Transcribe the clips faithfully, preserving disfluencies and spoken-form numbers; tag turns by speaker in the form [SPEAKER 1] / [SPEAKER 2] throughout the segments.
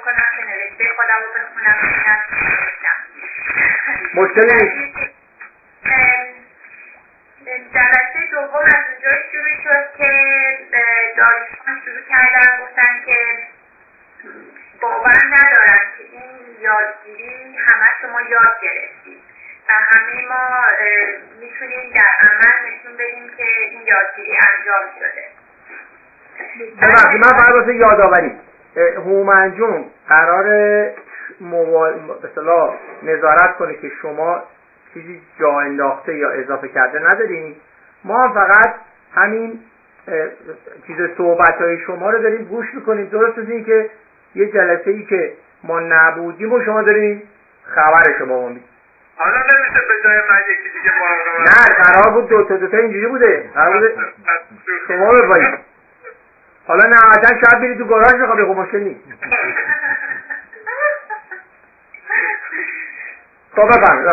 [SPEAKER 1] بکنم که نوشته خودم رو بخونم ببینم چی نوشتم.
[SPEAKER 2] مشکلی نیست.
[SPEAKER 1] جلسه دوم از اونجا شروع شد که دانشجویان شروع کردن گفتن که باور ندارن که این یادگیری همه شما یاد گرفتید و همه ما میتونیم در عمل نشون بدیم که این یادگیری انجام شده.
[SPEAKER 2] ببخشید من فقط واسه یادآوری، هومن جون قرار به اصطلاح نظارت کنه که شما چیزی جا انداخته یا اضافه کرده ندارین، ما فقط همین چیز صحبت‌های شما رو داریم گوش میکنیم. درست از این که یه جلسه ای که ما نبودیم و شما دارین خبر شما ما میدید.
[SPEAKER 3] حالا نمیشه به جای من یکی دیگه مراقبت؟
[SPEAKER 2] نه قرار بود دو تا دو تا اینجوری بوده، قرار بوده شما ببایید. حالا نهایتا شاید برید تو گاراژ بخواب بخواب مشکل نیست. تو بفرمید.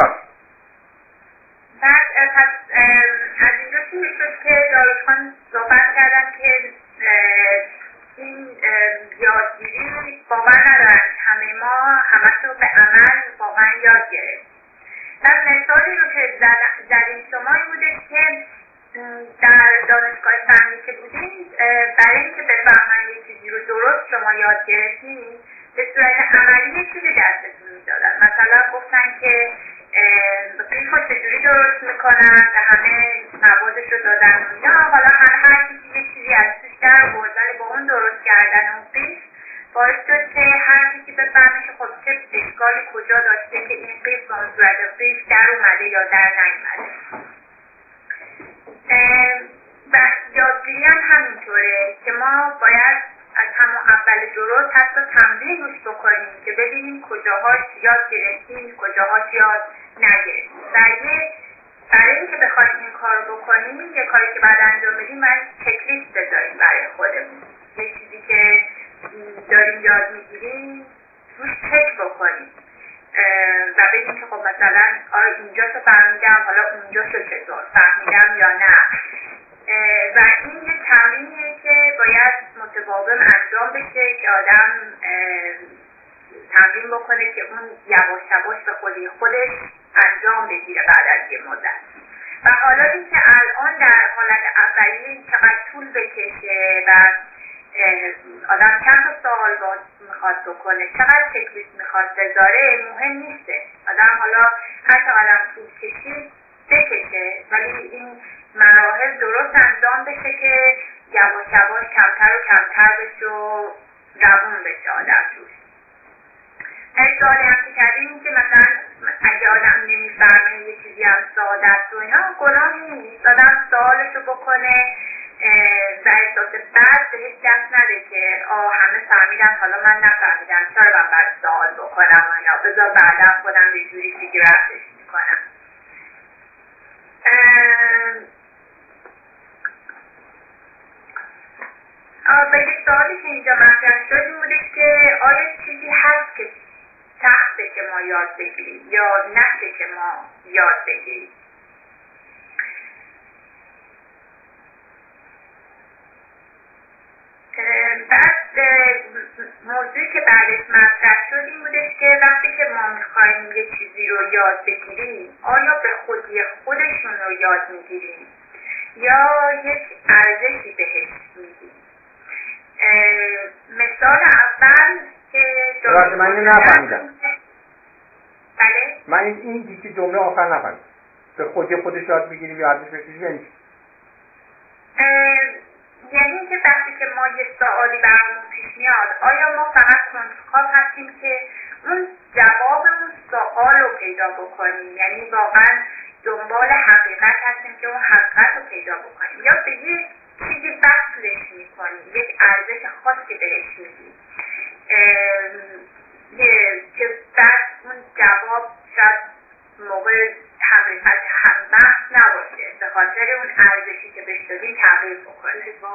[SPEAKER 1] بعد پس از اینجا شروع شد که داروشخان صحبت کردن که این یادگیری باور ندارن همه ما همه رو به عمل واقعا یاد گرفت. پس مثالی رو که زدیم شما این بوده که در دانشگاه فنی که بودین برای اینکه بفهمن یه چیزی رو درست شما یاد گرفتین به صورت عملی یه چیزی دستتون میدادن. مثلا گفتن که قیف رو چجوری درست میکنن و همه موادش رو دادن اینا. حالا هر هر کسی یه چیزی از توش در برد ولی با اون درست کردن اون قیف باعث شد که هر کسی بفهمه که خب چه اشکالی کجا داشته که این قیف با اون صورت قیف در اومده یا در نیومده. و یادگیری هم همینطوره که ما باید از همون اول درست حتی تمرین روش بکنیم که ببینیم کجاهاش یاد گرفتیم کجاهاش یاد نگرفتیم. و یه برای اینکه بخوایم این کار بکنیم یه کاری که بعد انجام بدیم باید چکلیست بذاریم برای خودمون. یه چیزی که داریم یاد میگیریم روش چک بکنیم و بگیم که خب مثلا آره اینجاشو فهمیدم حالا اونجاشو چطور فهمیدم یا نه. و این یه تمرینیه که باید متداوم انجام بشه که آدم تمرین بکنه که اون یواش یواش به خودی خودش انجام بگیره بعد از یه مدت. و حالا اینکه الان در حالت اولیه چقدر طول بکشه و آدم چند تا سوال باز میخواد بکنه چقدر چکلیست میخواد بذاره مهم نیسته. آدم حالا هر چقدر طول کشید بکشه ولی این مراحل درست انجام بشه که یواش یواش کمتر و کمتر بشه و روون بشه آدم توش. سوالی هم که کردیم که مثلا اگه آدم نمیفهمه یه چیزی هم ساده است و اینا گناهی نیست. آدم سوالشو بکنه و احساس بد بهش دست نده که آه همه فهمیدن حالا من نفهمیدم چرا من باید سوال بکنم و اینا بذار بعدا خودم یه جوری دیگه بردش میکنم. و یک سوالی که اینجا مطرح شد این بودش که آیا چیزی هست که سخته که ما یاد بگیریم یا نشه که ما یاد بگیریم؟ بعد موضوعی که بعدش مطرح شد این بودش که وقتی که ما میخوایم یه چیزی رو یاد بگیریم آیا به خودی خودشون رو یاد میگیریم یا یک ارزشی بهش میدیم؟ مثال اول که
[SPEAKER 2] درست من اینو نفهمیدم.
[SPEAKER 1] بله؟
[SPEAKER 2] من این دیگه جمله آخر نفهمیدم. به خودی خودش یاد بگیریم یا ارزش بهش میدیم یعنی
[SPEAKER 1] یعنی که وقتی که ما یه سوالی برامون پیش میاد آیا ما فقط کنجکاو هستیم که اون جواب اون سوال رو پیدا بکنیم یعنی واقعا دنبال حقیقت هستیم که اون حقیقت رو پیدا بکنیم یا به یک چیزی وصلش میکنیم یک ارزش خاصی بهش میدیم که بعد اون جواب شاید موقع حقیقت هم بحث نباشه به خاطر اون ارزشی که بهش دادیم تغییر بکنه.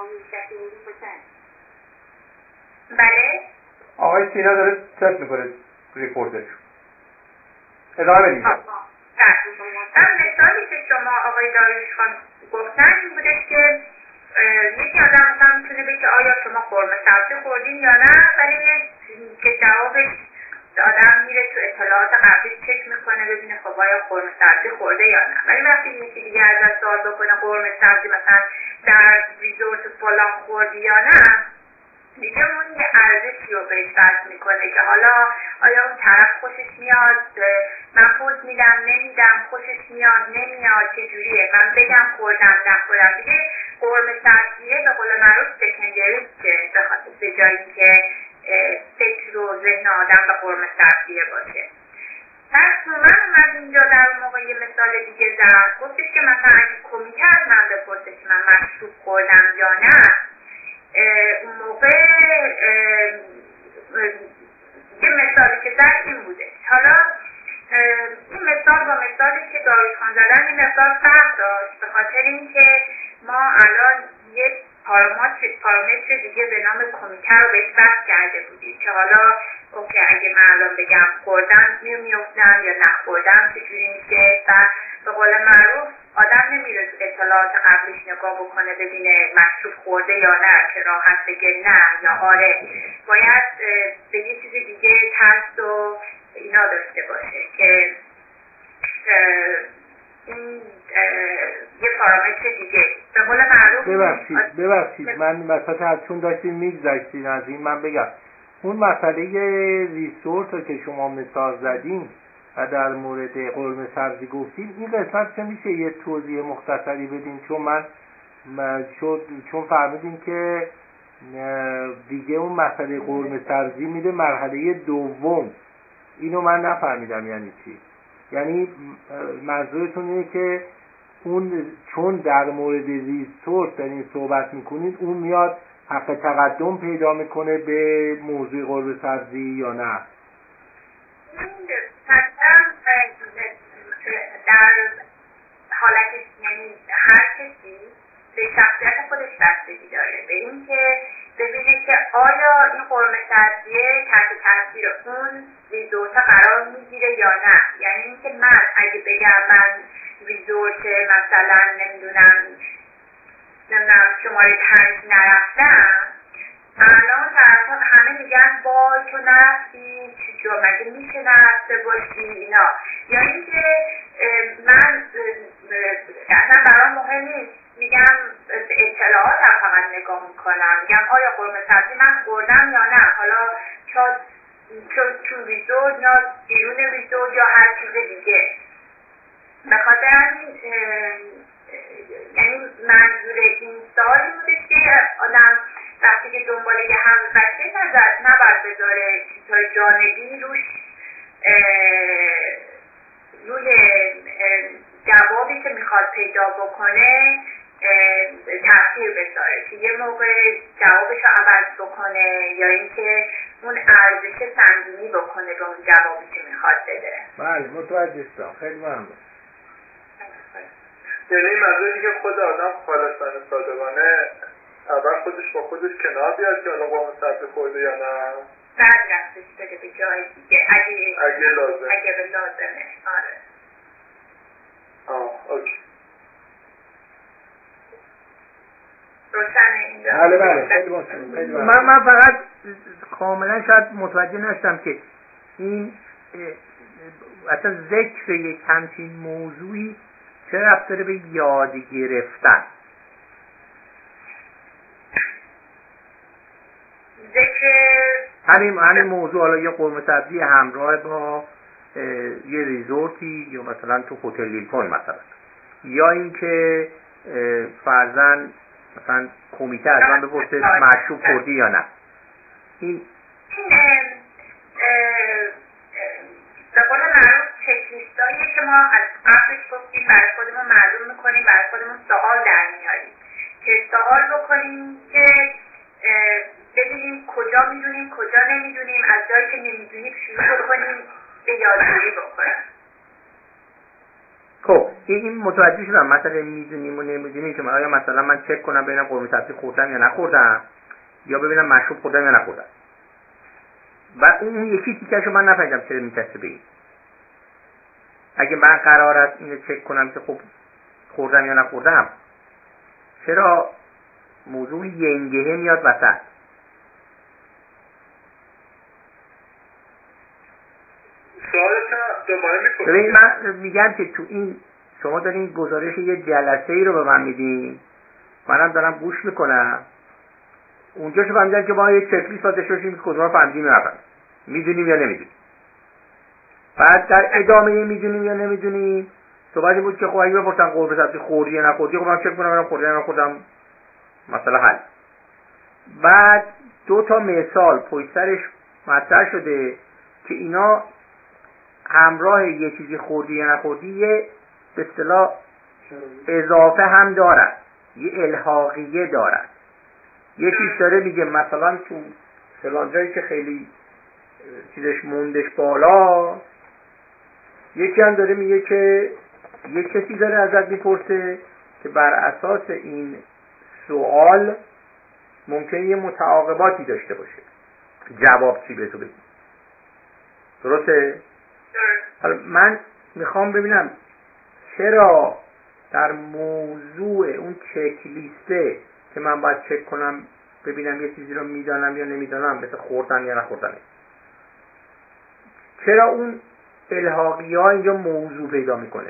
[SPEAKER 1] بله؟
[SPEAKER 2] آقای سینا داره چک میکنه ریپورتش. ادامه بدید.
[SPEAKER 1] من مثالی که شما آقای داریوشخان گفتن این بودش که یکی آدم مثلا میتونه بگه آیا شما قرمه سبزی خوردین یا نه ولی که جواب قبلش چک میکنه ببینه خب آیا قرمه سبزی خورده یا نه. ولی وقتی یکی دیگه ازش سوال بکنه قرمه سبزی مثلا در ریزورت فلان خوردی یا نه، دیگه اون یه ارزشی رو بهش وصل میکنه که حالا آیا اون طرف خوشش میاد، من پوز میدم نمیدم، خوشش میاد نمیاد، چجوریه، من بگم خوردم نخوردم. دیگه قرمه سبزیه به قول معروف سکندری که به جایی که فکر و ذهن آدم به قرمه سبزیه باشه. پس من اومد اینجا در اون موقع یه مثال دیگه زد، گفتش که مثلا اگه کمیته از من بپرسه که من مشروب خوردم یا نه، اون موقع یه مثالی که زد این بوده. حالا این مثال با مثالی که داروش خان زدن این مثال فرق داشت به خاطر اینکه ما الان یه پارامتر دیگه به نام کمیته رو بهش بحث کرده بودیم که حالا اوکی اگه من الان بگم خوردم میافتم یا نخوردم چجوری میشه، و به قول معروف آدم نمیره تو اطلاعات قبلش نگاه بکنه ببینه مشروب خورده یا نه که راحت بگه نه یا آره، باید به یه چیز دیگه تست و اینا داشته باشه که این یه پارامتر دیگه به قول معروف.
[SPEAKER 2] ببخشید ببخشید من مثلا از چون داشتیم میگذشتین از این من بگم اون مسئله ریسورس رو که شما مثال زدین و در مورد قرمه سبزی گفتین، این قسمت چه میشه یه توضیح مختصری بدین؟ چون من شد چون فهمیدین که دیگه اون مسئله قرمه سبزی میره مرحله دوم، اینو من نفهمیدم یعنی چی. یعنی منظورتون اینه که اون چون در مورد ریسورس دارین صحبت میکنید اون میاد حق تقدم پیدا میکنه به موضوع قرمه سبزی یا نه؟
[SPEAKER 1] در حالت یعنی هر کسی به شخصیت خودش بستگی داره به این که ببینه که آیا این قرمه سبزیه تحت تاثیر اون ریزورت قرار میگیره یا نه. یعنی اینکه من اگه بگم من ریزورت مثلا نمیدونم نمیدونم شماره پنج نرفتم، الان طرفان همه میگن وای تو نرفتی چی شد مگه میشه نرفته باشی اینا. یعنی اینکه من اصلا برام مهم نیست، میگم اطلاعاتم فقط نگاه میکنم، میگم آیا قرمه سبزی من خوردم یا نه، حالا چون تو ریزورت یا بیرون ریزورت یا هر چیز دیگه. به خاطر همین یعنی منظور این سوالی بودش که آدم وقتی که دنبال یه حقیقتی نظر نباید بذاره چیزهای جانبی روش روی جوابی که میخواد پیدا بکنه تاثیر بذاره که یه موقع جوابش رو عوض بکنه یا اینکه اون ارزش سنگینی بکنه به اون جوابی که میخواد بده.
[SPEAKER 2] بله متوجه شدم، خیلی ممنون.
[SPEAKER 3] یعنی منظور اینه که خود آدم خالصانه صادقانه اول خودش با خودش کنار بیاد که حالا قرمه سبزی خورده یا نه،
[SPEAKER 1] بعد رفتش بده به جای دیگه اگه
[SPEAKER 3] اگه لازم
[SPEAKER 1] اگه به لازمه. آره
[SPEAKER 3] آه اوکی
[SPEAKER 1] روشنه اینجا.
[SPEAKER 2] بله بله خیلی ممنون. من من فقط کاملا شاید متوجه نشدم که این اصلا ذکر یک همچین موضوعی چه ربط داره به یاد گرفتن؟
[SPEAKER 1] ذکر
[SPEAKER 2] همین همین موضوع حالا یه قرمه سبزی همراه با یه ریزورتی یا مثلا تو هتل لیلتون مثلا، یا اینکه فرضاً مثلا کمیته از من بپرسه مشروب خوردی یا نه. این
[SPEAKER 1] به قول معروف چکلیستاییه که ما از قبلش گفتیم برای خودمون معلوم میکنیم، برای خودمون سوال در میاریم که سوال بکنیم که ببینیم کجا میدونیم کجا نمیدونیم، از جایی که نمیدونیم شروع بکنیم به یادگیری بکنیم.
[SPEAKER 2] خب این متوجه شدم مثلا میدونیم و نمیدونیم که آیا مثلا من چک کنم ببینم قرمه سبزی خوردم یا نخوردم یا ببینم مشروب خوردم یا نخوردم. و اون یکی تیکشو من نفهمیدم چرا میچسته به این. اگه من قرار است اینو چک کنم که خب خوردم یا نخوردم، چرا موضوع ینگهه میاد وسط؟
[SPEAKER 3] سوالتون دوباره میکنم.
[SPEAKER 2] ببین من میگم که تو این شما دارین گزارش یه جلسه ای رو به من میدین، منم دارم گوش میکنم، اونجا شو فهمیدن که ما یه چک لیست داشته باشیم که کدوم فهمیدیم یا نفهمیدیم، میدونیم یا نمیدونیم. بعد در ادامه میدونیم یا نمیدونیم صحبتی بود که خب اگه بپرسن قرمه سبزی خوردی یا نخوردی، خب من چک کنم من خوردم یا نخوردم، مثلا حل. بعد دو تا مثال پشت سرش مطرح شده که اینا همراه یه چیزی خوردی یا نخوردی یه به اصطلاح اضافه هم دارن، یه الحاقیه دارن. یکیش داره میگه مثلا تو فلان جایی که خیلی چیزش موندش بالا، یکی هم داره میگه که یه کسی داره ازت میپرسه که بر اساس این سوال ممکنه یه متعاقباتی داشته باشه، جواب چی به تو بگی. درسته؟ حالا من میخوام ببینم چرا در موضوع اون چک لیسته که من باید چک کنم ببینم یه چیزی رو میدانم یا نمیدانم، مثل خوردن یا نخوردن، چرا اون الحاقی ها اینجا موضوع پیدا میکنه؟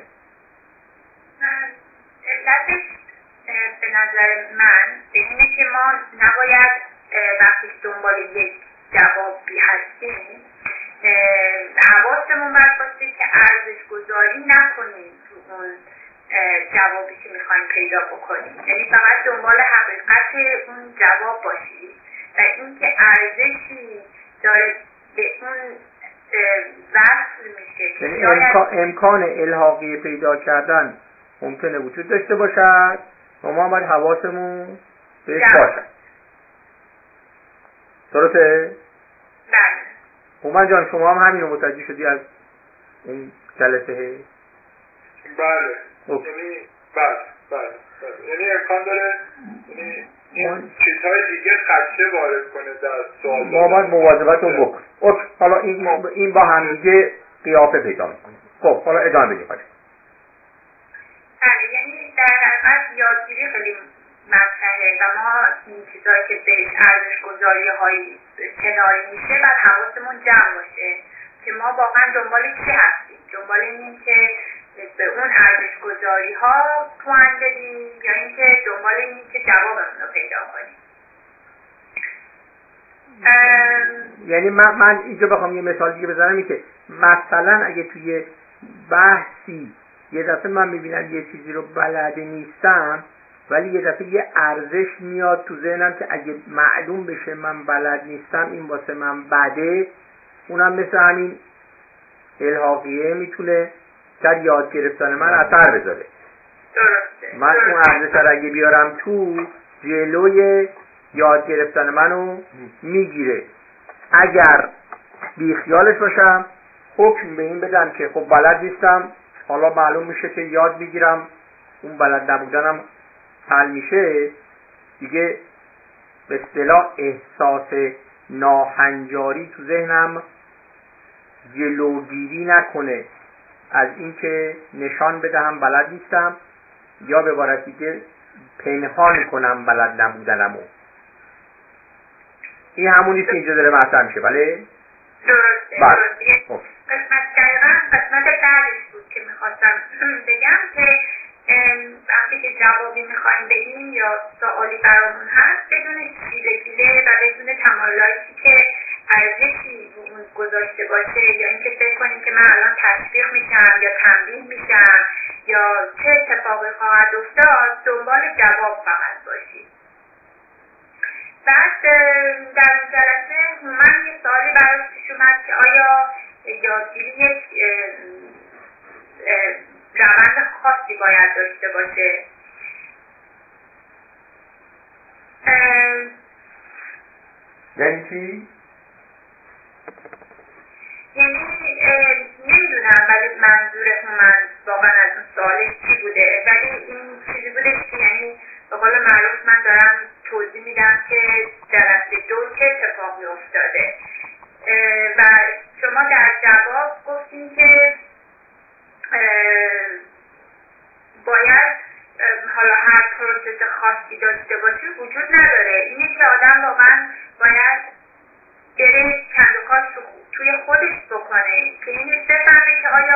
[SPEAKER 1] علتش به نظر من به اینه که ما نباید وقتی دنبال یک جوابی هستیم حواسمون باید باشه که ارزش گذاری نکنیم تو اون جوابی که میخوایم پیدا بکنیم، یعنی فقط دنبال حقیقت اون جواب باشیم و اینکه ارزشی داره به اون وصل میشه.
[SPEAKER 2] یعنی امکان, امکان الحاقی پیدا کردن ممکنه وجود داشته باشد و ما باید حواسمون بهش باشد. درسته؟
[SPEAKER 1] بله.
[SPEAKER 2] هومن جان شما هم همین رو متوجه شدی از این جلسه؟
[SPEAKER 3] بله. یعنی بله بله بله یعنی امکان داره یعنی این چیزهای دیگه خدشه وارد کنه در سوال.
[SPEAKER 2] ما باید مواظبت رو بکنیم. اوکی حالا این این با هم دیگه قیافه پیدا میکنه. خب حالا ادامه بدیم.
[SPEAKER 1] بله یعنی در حقیقت یادگیری خیلی مطرحه و ما این چیزهایی که بهش ارزش گذاری هایی کناری میشه باید حواسمون جمع باشه که ما واقعا دنبال چی هستیم، دنبال این که به اون ارزش گذاری ها توان بدیم یا اینکه دنبال این که جوابمون رو پیدا کنیم.
[SPEAKER 2] یعنی من, من اینجا بخوام یه مثال دیگه بزنم این که مثلا اگه توی بحثی یه دفعه من میبینم یه چیزی رو بلد نیستم ولی یه دفعه یه ارزش میاد تو ذهنم که اگه معلوم بشه من بلد نیستم این واسه من بده، اونم مثل همین الحاقیه میتونه در یاد گرفتن من اثر بذاره.
[SPEAKER 1] درسته.
[SPEAKER 2] من اون ارزش رو اگه بیارم تو جلوی یاد گرفتن منو میگیره. اگر بیخیالش باشم حکم به این بدم که خب بلد نیستم، حالا معلوم میشه که یاد میگیرم اون بلد نبودنم حل میشه، دیگه به اصطلاح احساس ناهنجاری تو ذهنم جلوگیری نکنه از اینکه نشان بدهم بلد نیستم یا به عبارت دیگه پنهان کنم بلد نبودنمو. این همونی که اینجا داره مطرح میشه. بله؟
[SPEAKER 1] درسته.
[SPEAKER 2] بله.
[SPEAKER 1] درسته. قسمت دقیقا قسمت بعدش بود که میخواستم بگم که وقتی که جوابی میخوایم بدیم یا سوالی برامون هست بدون چیره پیله و بدون تمایلاتی که ارزشی اون گذاشته باشه یا اینکه فکر کنیم که من الان تشویق میشم یا تنبیه میشم یا چه اتفاقی خواهد افتاد، دنبال جواب فقط باشیم. بعد در اون جلسه من یه سوالی براش پیش اومد که آیا یادگیری یک روند خاصی باید داشته باشه.
[SPEAKER 2] یعنی چی؟
[SPEAKER 1] یعنی نمیدونم ولی منظور من واقعا از اون سوالش چی بوده، ولی این چیزی بوده که یعنی به قول معروف من دارم توضیح میدم که جلسه دو چه اتفاقی افتاده و شما در جواب گفتین که باید حالا هر پروسس خاصی داشته باشه وجود نداره، اینه که آدم واقعا باید بره چند و کاش توی خودش بکنه که اینه بفهمه که آیا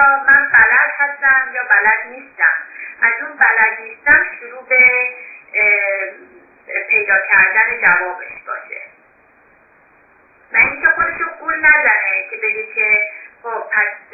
[SPEAKER 1] بلد نیستم، از اون بلد نیستم شروع به پیدا کردن جوابش باشه. و اینکه خودشو گول نزنه که بگه که خب پس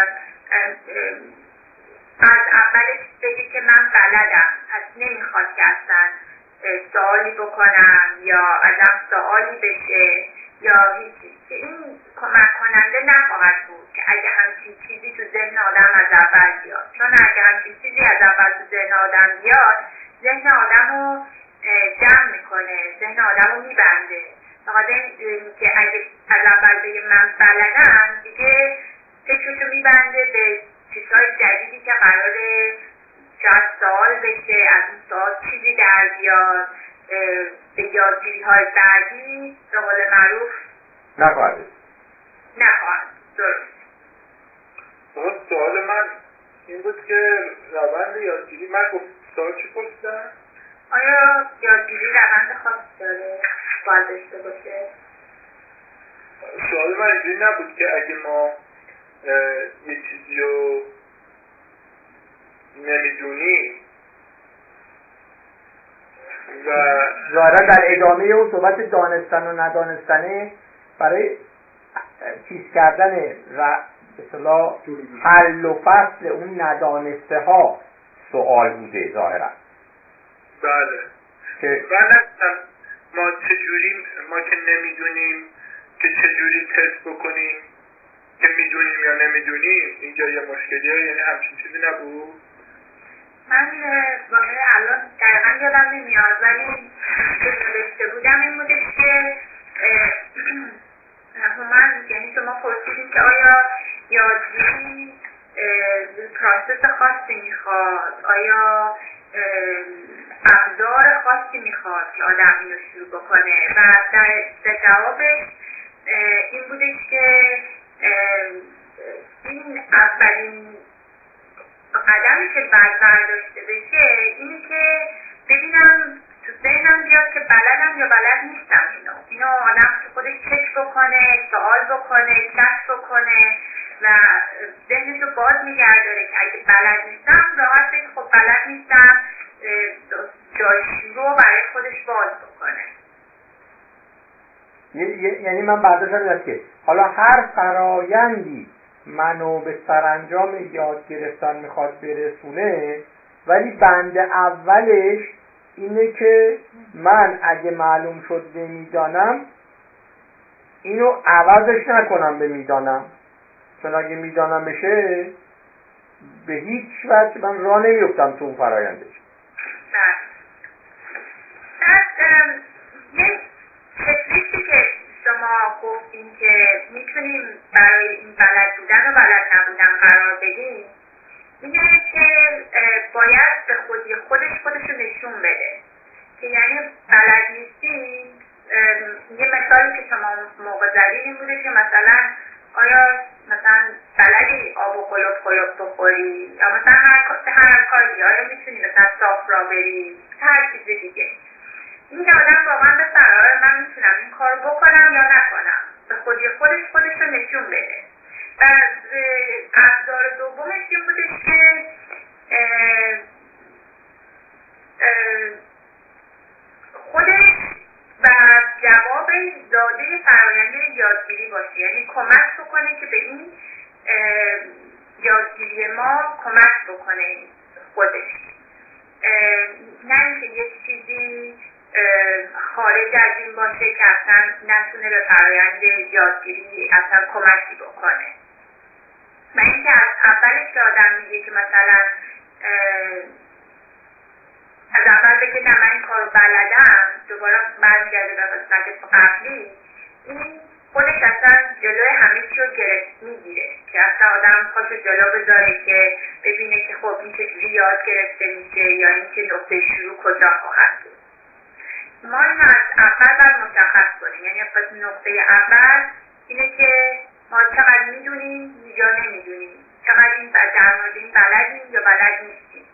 [SPEAKER 1] از اولش بگه که من بلدم، پس نمیخواد که اصلا سوالی بکنم یا ازم سوالی بشه یا هیچی، که این کمک کننده نخواهد بود که اگه همچین چیزی تو ذهن آدم از اول بیاد. چون اگه همچین چیزی از اول تو ذهن آدم بیاد، ذهن آدم رو جمع میکنه، ذهن آدم رو میبنده. بخاطر که اگه از اول بگه من بلدم، دیگه فکرشو میبنده به چیزهای جدیدی که قراره شاید سوال بشه، از اون سوال چیزی در بیاد، به یادگیری های بعدی به قول معروف
[SPEAKER 2] نخواهد
[SPEAKER 1] نخواهد درست.
[SPEAKER 3] سوال من این بود که روند یادگیری، من گفت سوال چی پرسیدم؟
[SPEAKER 1] آیا یادگیری روند خاصی داره باید داشته باشه؟
[SPEAKER 3] سوال من اینجوری نبود که اگه ما یه چیزی رو نمیدونیم و
[SPEAKER 2] ظاهرا در ادامه اون صحبت دانستن و ندانستنه برای چیز کردن و به اصطلاح حل و فصل اون ندانسته ها سوال بوده ظاهرا.
[SPEAKER 3] بله
[SPEAKER 2] که
[SPEAKER 3] من نستم ما چجوری ما که نمیدونیم که چجوری تست بکنیم که میدونیم یا نمیدونیم، اینجا یه مشکلیه، یعنی همچین چیزی نبود؟
[SPEAKER 1] من واقعا الان دقیقا یادم نمیاد، ولی که نوشته بودم این بودش که من یعنی شما پرسیدیم که آیا یادگیری پروسس خاصی میخواد، آیا ابزار خاصی میخواد که آدم اینو شروع بکنه، و در جوابش این بودش که این اولین قدمی که بعد برداشته بشه اینه که ببینم تو ذهنم بیاد که بلدم یا بلد نیستم. اینو اینو آدم تو خودش چک بکنه، سوال بکنه، کشف بکنه و ذهنش رو باز نگه داره که اگه بلد نیستم راحت بگه خب بلد نیستم، جای شروع برای خودش باز بکنه.
[SPEAKER 2] یعنی من برداشتم این است که حالا هر فرایندی منو به سرانجام یاد گرفتن میخواد برسونه، ولی بند اولش اینه که من اگه معلوم شد نمیدانم اینو عوضش نکنم به میدانم، چون اگه میدانم بشه به هیچ وجه من راه نمیفتم تو اون فرایندش.
[SPEAKER 1] بعد یک چکلیستی که شما گفتین که میتونیم برای این بلد بودن و بلد نبودن قرار بدیم، اینه که باید به خودی خودش خودش رو نشون بده که یعنی بلد نیستی. یه مثالی که شما موقع زدید این بوده که مثلا آیا مثلا بلدی آب و قلوب قلوب بخوری یا مثلا هر, هر کاری، آیا میتونی مثلا صاف را بری، هر چیز دیگه. این که آدم واقعا به فرار من میتونم این کار بکنم یا نکنم، به خودی خودش خودش رو نشون بده. و ابزار دومش این بودش که اه اه خودش و جواب داده فرآیند یادگیری باشه، یعنی کمک بکنه که به این یادگیری ما کمک بکنه خودش، نه اینکه یک چیزی خارج از این باشه که اصلا نتونه به فرآیند یادگیری اصلا کمکی بکنه. و اینکه از اولش که آدم میگه که مثلا از اول بگه نه من این کارو بلدم، دوباره برمیگرده به قسمت قبلی، این خودش اصلا جلوی همه چی رو گرفت میگیره که اصلا آدم پاشو جلو بذاره که ببینه که خب این چجوری یاد گرفته میشه یا اینکه نقطه شروع کجا خواهد بود. ما این از اول باید مشخص کنیم، یعنی پس نقطه اول اینه که ما چقدر میدونیم یا نمیدونیم، چقدر این در مورد این بلدیم یا بلد نیستیم.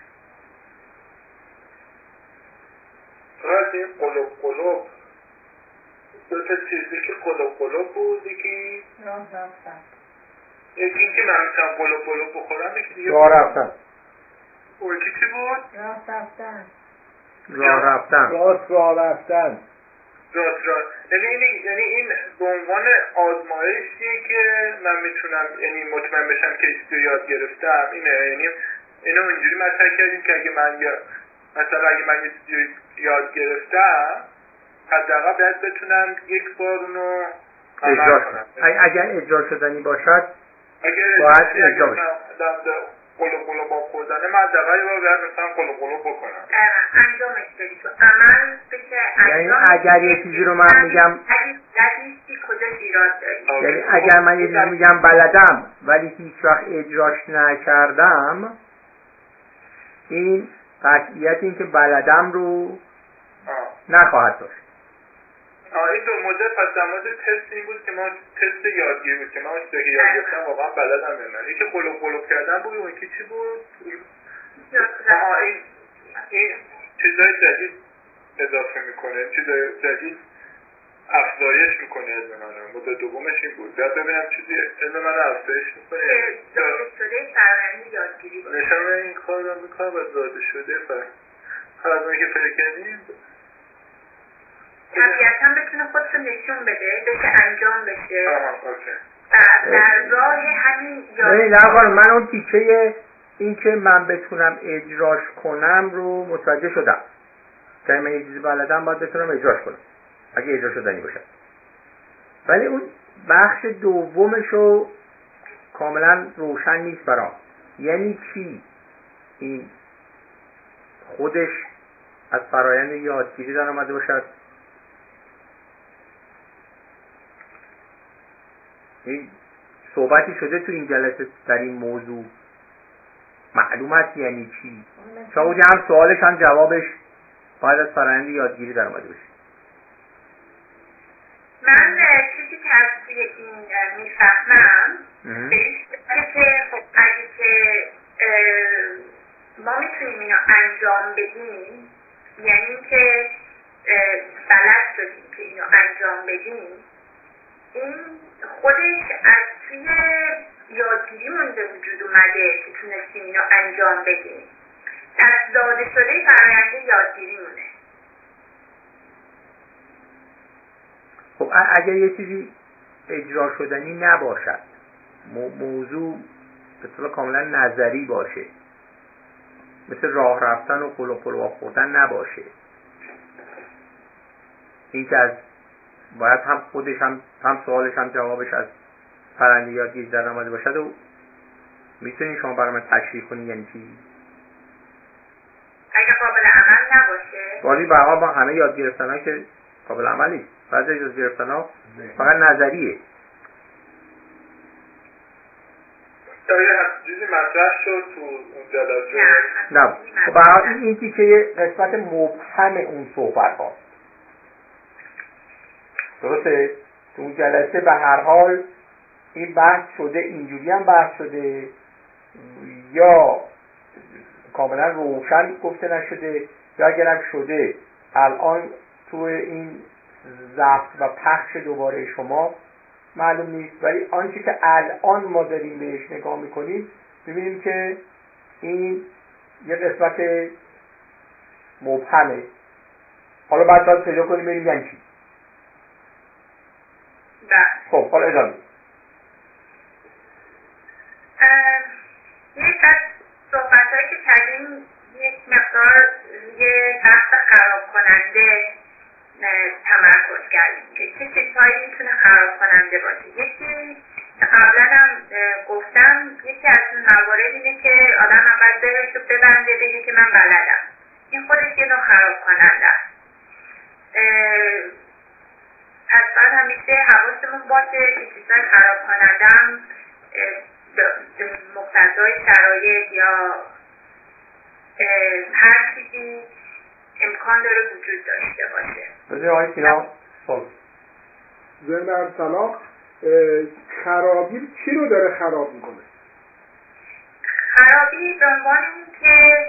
[SPEAKER 3] راست این قلوب قلوب دو تا چیزی که قلوب قلوب بود، یکی
[SPEAKER 1] راه رفتن
[SPEAKER 3] یکی اینکه من میتونم قلوب قلوب بخورم، یکی دیگه
[SPEAKER 2] راه رفتن.
[SPEAKER 3] اون یکی چی بود؟
[SPEAKER 1] راه رفتن.
[SPEAKER 2] راه رفتن.
[SPEAKER 4] راست راه رفتن.
[SPEAKER 3] راست راست. یعنی این یعنی این به عنوان آزمایشیه که من میتونم یعنی مطمئن بشم که چیزی رو یاد گرفتم. اینه یعنی اینو اینجوری مطرح کردیم که اگه من یا مثلا اگه من یه چیزی یاد گرفتم حداقل باید بتونم یک بار اونو
[SPEAKER 2] اجرا کنم. اگر اجرا شدنی باشد
[SPEAKER 3] اگر
[SPEAKER 2] باید اجرا بشه.
[SPEAKER 3] قلوب قلوب با خوردنه من حداقل یه بار باید مثلا قلوب قلوب بکنم.
[SPEAKER 1] انجامش بدی تو عمل بشه.
[SPEAKER 2] یعنی اگر یه چیزی رو من میگم
[SPEAKER 1] نیستی کجاش ایراد داری.
[SPEAKER 2] یعنی اگر من یه چیزی میگم بلدم ولی هیچ وقت اجراش نکردم، این قطعیت این که بلدم رو نخواهد داشت.
[SPEAKER 3] آه این دو مدل پس در مورد تست این بود که ما تست یادگیری بود که من اون چیزی که یاد گرفتم واقعا بلدم یا نه. یکی قلوب قلوب کردن بود، اون یکی چی بود؟ آها این این چیزای جدید اضافه میکنه، چیزای جدید افزایش میکنه علم منو. مدل دومش این بود. بعد ببینم چیزی علم منو افزایش میکنه.
[SPEAKER 1] داده شده فرآیند یادگیری بود.
[SPEAKER 3] نشون این کار رو میکنم و داده شده فرآیند. حالا از اون که فکر کردیم
[SPEAKER 1] طبیعتا بتونه خودشو نشون بده، بشه انجام بشه.
[SPEAKER 3] آها اوکی.
[SPEAKER 1] در راه همین
[SPEAKER 2] یادگیری. نه خانم من اون تیکه این که من بتونم اجراش کنم رو متوجه شدم. که من یه چیزی بلدم باید بتونم اجراش کنم اگه اجرا شدنی باشه. ولی اون بخش دومشو کاملا روشن نیست برام. یعنی چی این خودش از فرایند یادگیری در آمده باشد؟ این صحبتی شده تو این جلسه در این موضوع، معلوم هست یعنی چی؟ شاید هم سوالش هم جوابش باید از فرآیند یادگیری در آمده باشه.
[SPEAKER 1] من چیزی که از توی این میفهمم که خب اگه که ما میتونیم اینو انجام بدیم، یعنی که بلد شدیم که اینو انجام بدیم، این خودش از توی یادگیریمون به وجود اومده که تونستیم اینو انجام بدیم. از داده شده فرآیند یادگیریمونه.
[SPEAKER 2] خب اگر یه چیزی اجرا شدنی نباشد، موضوع به طور کاملا نظری باشه، مثل راه رفتن و قلوب قلوب خوردن نباشه، این که از باید هم خودش هم هم سوالش هم جوابش از فرآیند یادگیری در آمده باشد و میتونی شما برای من تشریح کنی یعنی چی؟
[SPEAKER 1] اگه قابل عمل نباشه؟
[SPEAKER 2] ولی به هر حال ما همه یاد گرفتن‌ها که قابل عمل نیست. بعضی یاد گرفتن‌ها فقط نظریه.
[SPEAKER 3] آیا چیزی مطرح شد تو اون جلسه؟
[SPEAKER 2] نه. خب به هر حال این تیکه قسمت مبهم اون صحبت ها. درسته؟ تو اون جلسه به هر حال این بحث شده، اینجوری هم بحث شده یا کاملا روشن گفته نشده، یا اگرم شده الان تو این ضبط و پخش دوباره شما معلوم نیست. ولی آنچه که الان ما داریم بهش نگاه میکنیم ببینیم که این یه قسمت مبهمه. حالا بعد باید پیدا کنیم بریم یعنی چی. خب حالا ادامه.
[SPEAKER 1] یک از صحبت هایی که کردیم یک مقدار یه بحث خراب کننده تمرکز کردیم که چه چیزهایی میتونه خراب کننده باشه. یکی قبلا هم گفتم یکی از اون موارد اینه که آدم اول ذهنش رو ببنده بگه که من بلدم. این خودش یه نوع خراب کننده است. پس باید همیشه حواسمون باشه که چیزهای خراب کننده هم مقتضای شرایط یا هر چیزی امکان داره وجود داشته باشه.
[SPEAKER 2] بذار آقای سینا سوال.
[SPEAKER 4] ذهن ارسلان خرابی چی رو داره خراب میکنه؟
[SPEAKER 1] خرابی به عنوان این که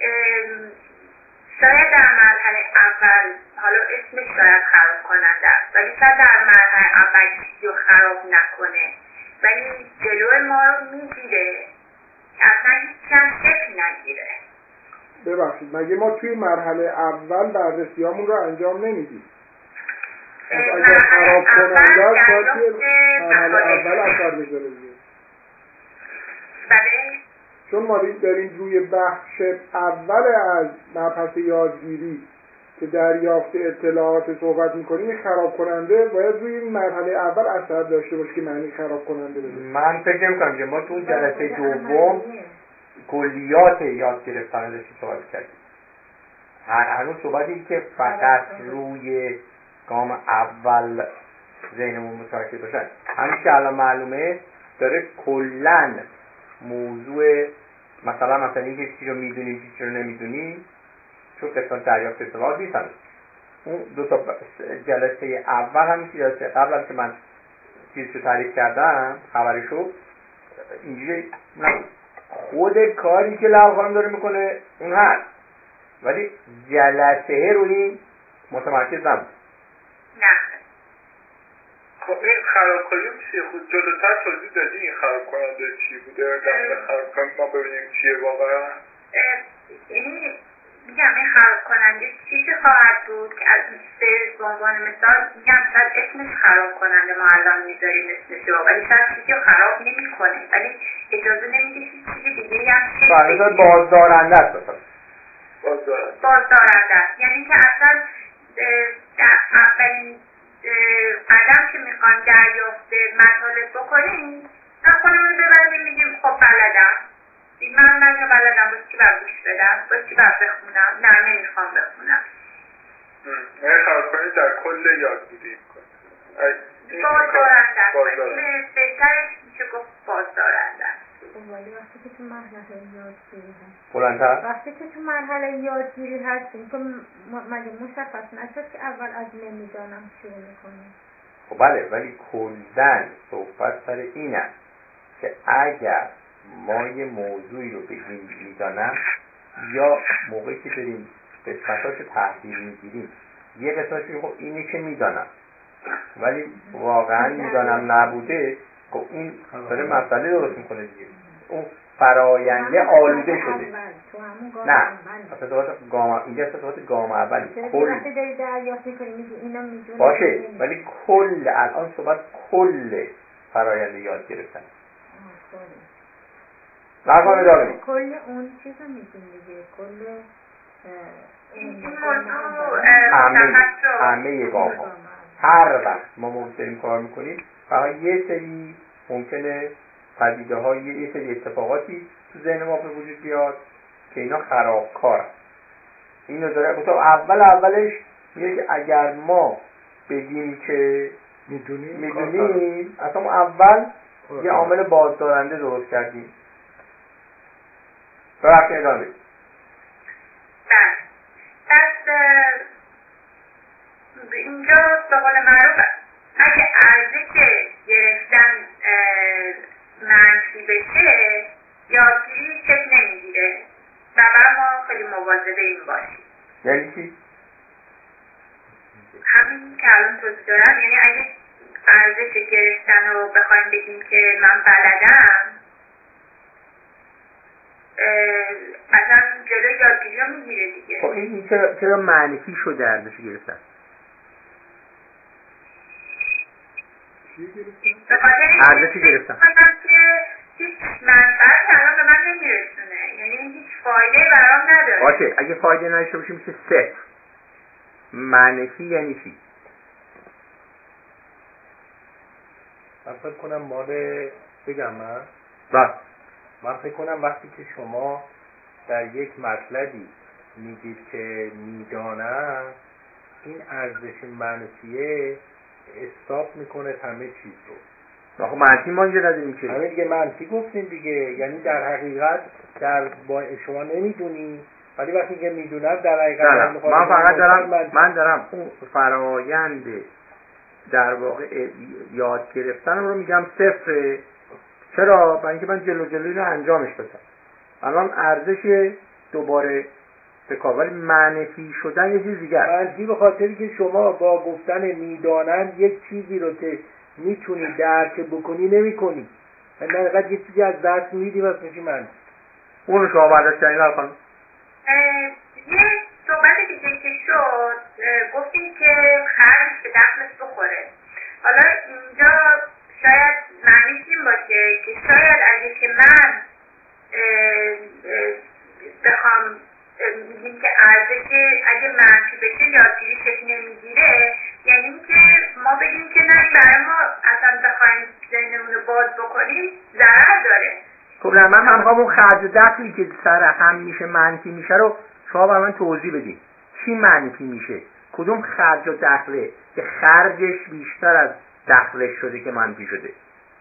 [SPEAKER 1] شاید در مرحله اول حالا اسمش شاید خراب کننده است ولی شاید در مرحله اول چیزی رو خراب نکنه. ولی جلو ما رو میگیره که اصلا هیچ هم شکل نگیره.
[SPEAKER 4] ببخشید مگه ما توی مرحله اول بررسیامون رو انجام نمیدیم؟ اگر خراب کننده است باید توی مرحله اول اثر بذاره دیگه.
[SPEAKER 1] بله.
[SPEAKER 4] چون ما داریم روی بخش اول از مبحث یادگیری که دریافت اطلاعات صحبت میکنیم، خراب کننده باید روی این مرحله اول اثر داشته باشه که معنی خراب کننده بده.
[SPEAKER 2] من فکر میکنم که ما تو جلسه دوم کلیات یاد گرفتن رو داشتیم صحبت کردیم. هنوز صحبت این که فقط روی گام اول ذهنمون متمرکز باشن. همین که الان معلومه داره کلن موضوع مثلا مثلا این که چی رو میدونیم چی رو نمیدونیم، چون قسمت دریافت اطلاعات نیست. اون دو تا جلسه اول همین که جلسه قبل هم که من چیزشو تعریف کردم خبرشو اینجوری نبود. خود کاری که لال خانم داره میکنه اون هست، ولی جلسه روی متمرکز نبود.
[SPEAKER 1] نه.
[SPEAKER 3] خب این خرابکاری چیه؟ خود جلوتر توضیح دادی این خراب کننده چی بوده؟ در خراب کننده ما ببینیم چیه واقعا؟
[SPEAKER 1] یعنی میگم این خراب کننده چیزی خواهد بود که از سرز به عنوان مثال میگم شاید اسمش خراب کننده ما الان میذاریم اسمشو، ولی شاید چیزی رو خراب نمی کنه، ولی اجازه نمیده هیچ چیزی دیگه هم
[SPEAKER 2] شکل بازدارنده است.
[SPEAKER 3] بازدارنده
[SPEAKER 1] بازدارنده است، یعنی که اصلا در اولین قدم که میخوایم دریافت مطالب بکنیم نه خودمون ببندیم میگیم خب بلدم من من یا بلدم باید چی باید گوش بدم باید چی باید بخونم نه نمیخوام بخونم.
[SPEAKER 3] این خراب کنید در کل یادگیری
[SPEAKER 1] بازدارنده است. بهترش میشه گفت بازدارنده است.
[SPEAKER 5] ولی وقتی که تو مرحله یادگیری هست
[SPEAKER 2] بلندتر
[SPEAKER 5] وقتی که تو مرحله یادگیری هستیم که مگه مشخص نشد که اول از نمیدانم شروع میکنیم؟
[SPEAKER 2] خب بله، ولی کلن صحبت سر این است که اگر ما یه موضوعی رو بگیم میدانم، یا موقعی که داریم قسمتاشو تحلیل میگیریم یه قسمتش خب اینه که میدانم ولی واقعا میدانم نبوده، خب این داره مسئله درست میکنه دیگه. اون فراینده آلوده شده. نه اتفاقات گام اینجا اتفاقات گام اولی
[SPEAKER 5] کل وقتی داری دریافت میکنی میگی اینو میدونم
[SPEAKER 2] باشه، ولی کل الان صحبت کل فراینده یاد گرفتن.
[SPEAKER 5] کل, کل اون چیزو میگیم دیگه، کل
[SPEAKER 1] این موضوع
[SPEAKER 2] همه همه گام ها. هر وقت ما ممکنیم کار میکنیم فقط یه سری ممکنه پدیده ها یه سری اتفاقاتی تو ذهن ما به وجود بیاد که اینا خرابکار هست. اینو داره گفتم اول اولش میگه که اگر ما بگیم که
[SPEAKER 4] میدونیم
[SPEAKER 2] میدونیم اصلا ما اول یه عامل بازدارنده درست کردیم. برای ادامه بدیم.
[SPEAKER 1] پس اینجا به قول معروف اگه ارزش گرفتن منفی بشه یادگیری شکل نمیگیره و باید ما خیلی مواظب این باشیم.
[SPEAKER 2] یعنی چی؟
[SPEAKER 1] همین که الان توضیح دارم، یعنی اگه ارزش گرفتن رو بخوایم بگیم که من بلدم اصلا جلوی یادگیری رو میگیره دیگه.
[SPEAKER 2] خب این چرا, چرا معنی شده ارزش گرفتن؟
[SPEAKER 1] به خاطر
[SPEAKER 2] ارزش گرفتن
[SPEAKER 1] که هیچ منفعتی الان به من نمیرسونه، یعنی هیچ فایده برام نداره.
[SPEAKER 2] باشه، اگه فایده نداشته باشه میشه صفر. معنی یعنی چی؟
[SPEAKER 6] من فکر کنم مال بگم من
[SPEAKER 2] بس
[SPEAKER 6] من فکر کنم وقتی که شما در یک مطلبی میگید که میدانم، این ارزش منفیه استاپ میکنه همه چیز رو.
[SPEAKER 2] آخه منفی ما اینجا نداریم که.
[SPEAKER 6] همین دیگه منفی گفتیم دیگه، یعنی در حقیقت در با شما نمیدونی، ولی وقتی که میدونم در حقیقت
[SPEAKER 2] نه نه. من فقط دارم من, من دارم اون فرایند در واقع یاد گرفتن رو میگم صفره. چرا؟ برای اینکه من جلو جلوی رو انجامش بدم. الان ارزش دوباره بکار، ولی منفی شدن یه چیز دیگه است.
[SPEAKER 6] منفی به خاطری که شما با گفتن میدانم یک چیزی رو که میتونی درک بکنی نمیکنی. من دقیقا یه چیزی از دست میدی و میشی من
[SPEAKER 2] اونو شما برداشت کنید الان.
[SPEAKER 1] یه صحبت دیگه که شد گفتیم که خرج به دخلش بخوره. حالا اینجا شاید معنیش این باشه که شاید اگه که من بخوام میگیم که ارزش اگه منفی بشه یادگیری شکل نمیگیره، یعنی که ما بگیم که نه برای ما اصلا بخوایم ذهنمون رو باز بکنیم ضرر داره.
[SPEAKER 2] خب نه من من میخوام اون خرج و دخلی که سر هم میشه منفی میشه رو شما برای من توضیح بدید. چی منفی میشه؟ کدوم خرج و دخله که خرجش بیشتر از دخلش شده که منفی شده؟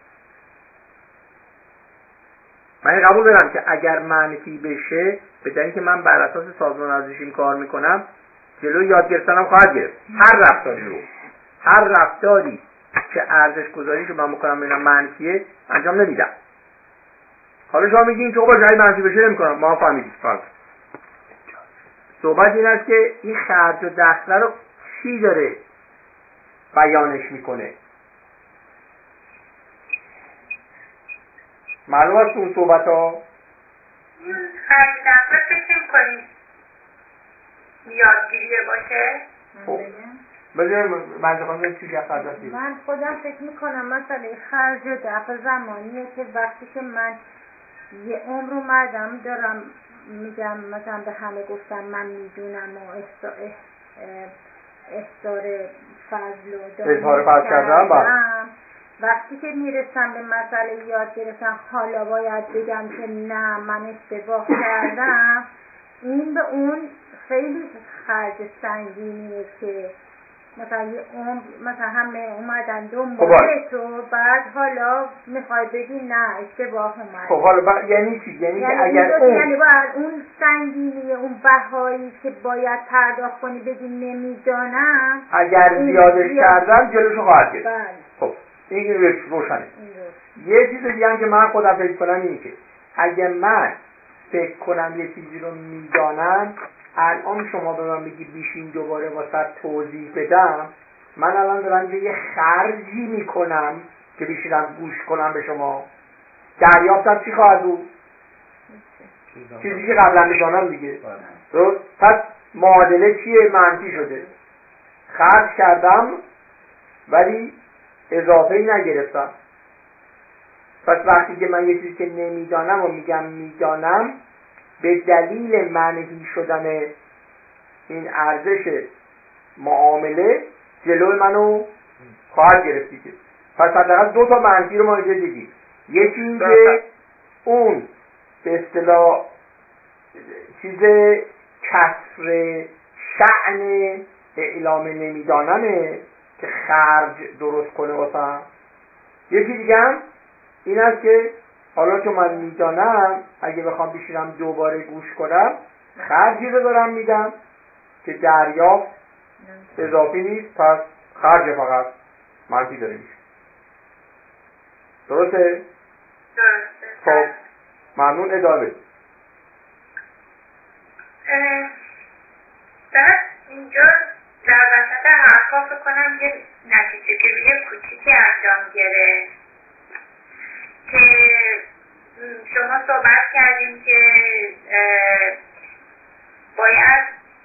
[SPEAKER 2] من قبول دارم که اگر منفی بشه به دلیل که من بر اساس سازمان ارزشیم کار میکنم جلوی یاد گرفتنم خواهد گرفت. هر رفتاری رو هر رفتاری که ارزش گذاریشو من میکنم ببینم منفیه انجام نمیدم. حالا شما میگین که خب جای منفی بشه نمیکنم، ما فهمیدیم. فرض صحبت این است که این خرج و دخل رو چی داره بیانش میکنه. معلوم است اون صحبت ها
[SPEAKER 1] این خرج و دخل فکر میکنید یادگیریه باشه؟
[SPEAKER 2] خب بذاریم من خواهم چی خرج دخل
[SPEAKER 5] من خودم فکر میکنم مثلا خرج و دخل زمانیه که وقتی که من یه عمر اومدم دارم میگم مثلا به همه گفتم من میدونم و احضار فضل و
[SPEAKER 2] اظهار فضل کردم.
[SPEAKER 5] وقتی که میرسم به مسئله یاد گرفتم حالا باید بگم که نه من اشتباه کردم، این به اون خیلی خرج سنگینیه که مثلا یه عمر مثلا همه اومدن دو مورد تو بعد حالا میخوای بگی نه اشتباه اومد.
[SPEAKER 2] خب حالا با... یعنی چی؟ یعنی,
[SPEAKER 5] یعنی
[SPEAKER 2] که اگر اون
[SPEAKER 5] یعنی باید اون سنگینی اون بهایی که باید پرداخت کنی بگی نمیدانم
[SPEAKER 2] اگر زیادش
[SPEAKER 5] زیاد...
[SPEAKER 2] کردم جلوشو خواهد گرفت.
[SPEAKER 5] بله.
[SPEAKER 2] خب این روشنه. یه چیز دیگه هم که من خودم فکر کنم اینه که اگه من فکر کنم یه چیزی رو میدانم، الان شما به من بگی بیشین دوباره واسه توضیح بدم، من الان دارم یه خرجی میکنم که بیشینم گوش کنم به شما. دریافتم چی خواهد بود؟ چیزی که قبلا میدانم دیگه. درست؟ پس معادله چیه؟ منفی شده. خرج کردم ولی اضافه ای نگرفتم. پس وقتی که من یه چیزی که نمیدانم و میگم میدانم، به دلیل منفی شدن این ارزش معامله جلوی منو خواهد گرفت دیگه. پس حداقل دو تا منفی رو ما اینجا دیدیم. یکی این که اون به اصطلاح چیز کسر شأن اعلام نمیدانمه که خرج درست کنه واسه. یکی دیگه هم این است که حالا که من میدانم اگه بخوام بشینم دوباره گوش کنم خرجی رو دارم میدم که دریافت اضافی نیست، پس خرج فقط منفی داره میشه. درسته؟
[SPEAKER 1] درسته.
[SPEAKER 2] خب ممنون. ادامه.
[SPEAKER 1] بعد اینجا در وسط حرفا فکر کنم یه نتیجه گیری کوچیکی انجام گرفت که شما صحبت کردیم که باید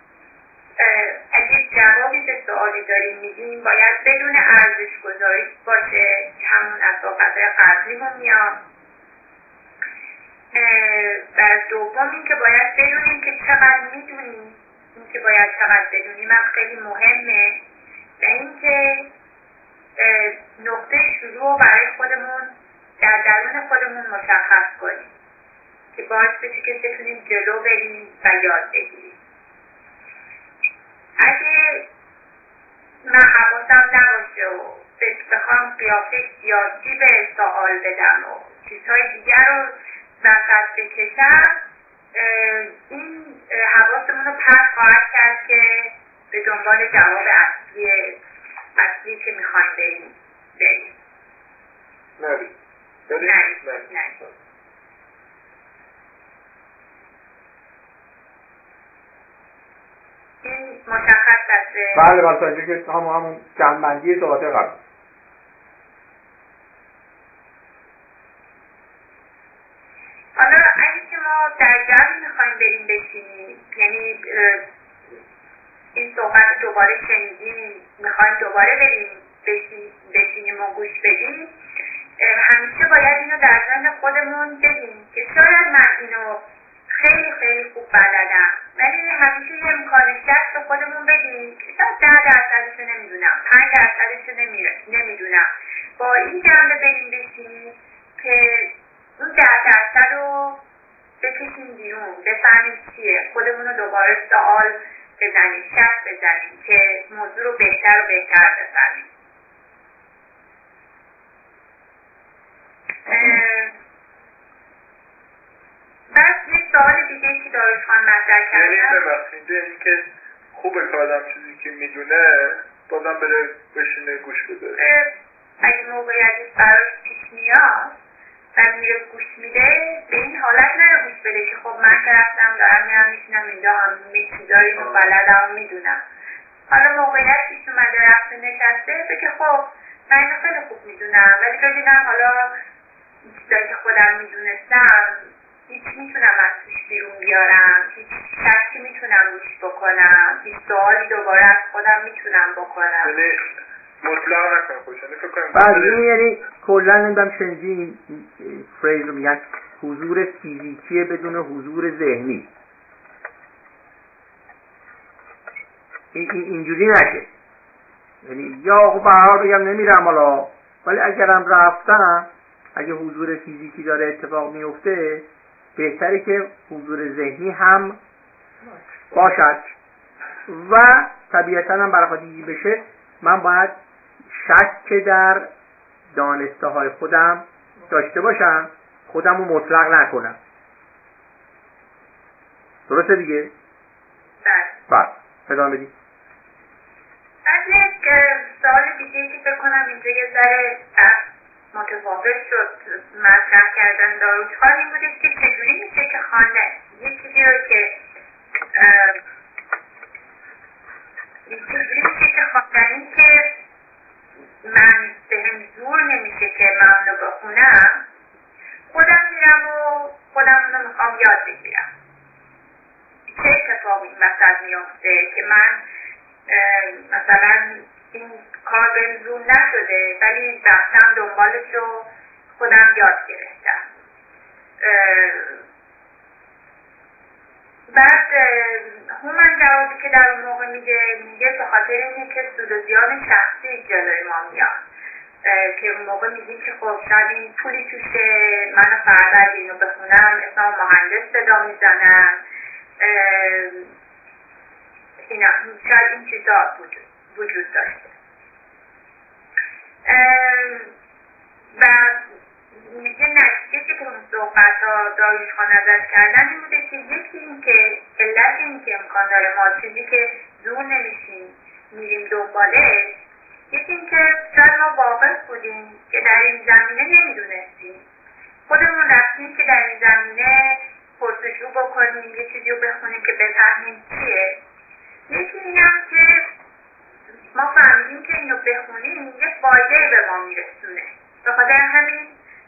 [SPEAKER 1] اگه جوابی به سوالی داریم میدیم باید بدون ارزش گذاری باشه که همون از صحبت‌های قبلیمون میاد. و دوم این که باید بدونیم که چقدر میدونیم. این که باید چقدر بدونیم هم خیلی مهمه و این که نقطه شروع برای خودمون در درون خودمون مشخص کنیم که باعث بشه که بتونیم جلو بریم و یاد بگیریم. اگه من حواسم نباشه و بخوام قیافه سیاسی به سوال بدم و چیزهای دیگر رو وسط بکشم، این حواسمون رو پرت خواهد کرد که به دنبال جواب اصلی اصلی که میخوایم بریم بریم
[SPEAKER 3] نریم
[SPEAKER 1] نریم نریم این مشخص است.
[SPEAKER 2] بله بله تا اینجا که همون همون جنبندی صحبت قبل.
[SPEAKER 1] حالا اگه که ما در جمعی میخوایم بریم بشینیم، یعنی این صحبت دوباره شنیدیم میخوایم دوباره بریم بشینیم و گوش بدیم، همیشه باید اینو در ذهن خودمون بگیم که شاید من اینو خیلی خیلی خوب بلدم، ولی همیشه یه امکان شخص به خودمون بدیم که شاید ده درصدشو نمیدونم، پنج درصدشو نمیدونم، با این جنبه بریم بشینیم که اون ده درصد رو بکشیم بیرون، بفهمیم چیه، خودمون رو دوباره سوال بزنیم، شخص بزنیم که موضوع رو بهتر و بهتر بفهمیم. بس یک سوال دیگه که داروش خان مطرح کردن،
[SPEAKER 3] یعنی ببخشید این که خوبه که آدم چیزی که میدونه بازم بره بشینه گوش بده،
[SPEAKER 1] اگه موقعیتی براش پیش میاد و میره گوش میده، به این حالت نره گوش بده که خب من که رفتم دارم میرم میشینم اینجا همه چیزایی رو بلدم و میدونم. حالا موقعیت پیش اومده رفته نشسته بگه خب من اینو خیلی خوب میدونم، ولی ببینم حالا چیزایی که خودم میدونستم هیچ میتونم از توش بیرون بیارم، هیچ شکی میتونم روش بکنم، هیچ سوالی دوباره از خودم میتونم بکنم.
[SPEAKER 3] یعنی مطلق نکنم خوشم فکر کنم
[SPEAKER 2] بعد این یعنی کلا نمیدونم شنیدی این فریز رو میگن حضور فیزیکی بدون حضور ذهنی. این اینجوری نشه، یعنی یا خب به هر حال بگم نمیرم حالا، ولی اگرم رفتم اگه حضور فیزیکی داره اتفاق میفته بهتره که حضور ذهنی هم باشد و طبیعتا هم برای خودی بشه من باید شک در دانسته های خودم داشته باشم، خودم رو مطلق نکنم. درسته دیگه؟
[SPEAKER 1] بله.
[SPEAKER 2] بله ادامه بدید.
[SPEAKER 1] بعد یک سوال دیگه که فکر کنم اینجا یه ذره متفاوت شد مطرح کردن داروش خان این بودش که چجوری میشه که خانه یه چیزی رو که چجوری میشه که خواندنی که من بهم زور نمیشه که من اونو بخونم، خودم میرم و خودم اونو میخوام یاد بگیرم. چه اتفاقی این وسط میفته که من مثلا این کار بهم زور نشده ولی رفتم دنبالش رو خودم یاد گرفتم. بعد هومن جوابی که در اون موقع میده میگه به خاطر اینه که سود و زیان شخصی جلوی ما میاد، که اون موقع میگیم که خب شاید این پولی توشه، من فردا اینو بخونم اسم مهندس صدا میزنم، اینا شاید این چیزا وجود, وجود داشته. و یه نتیجه که اون صحبت ها داریوش خان ازش کردن این بوده که یکی این که علت این که امکان داره ما چیزی که زور نمیشیم میریم دنباله، یکی این که شاید ما واقف بودیم که در این زمینه نمیدونستیم، خودمون رفتیم که در این زمینه پرسجو بکنیم، یه چیزی رو بخونیم که بفهمیم چیه. یکی اینم که ما فهمیدیم که اینو بخونیم یه فایده به ما میرسونه، به خاطر همین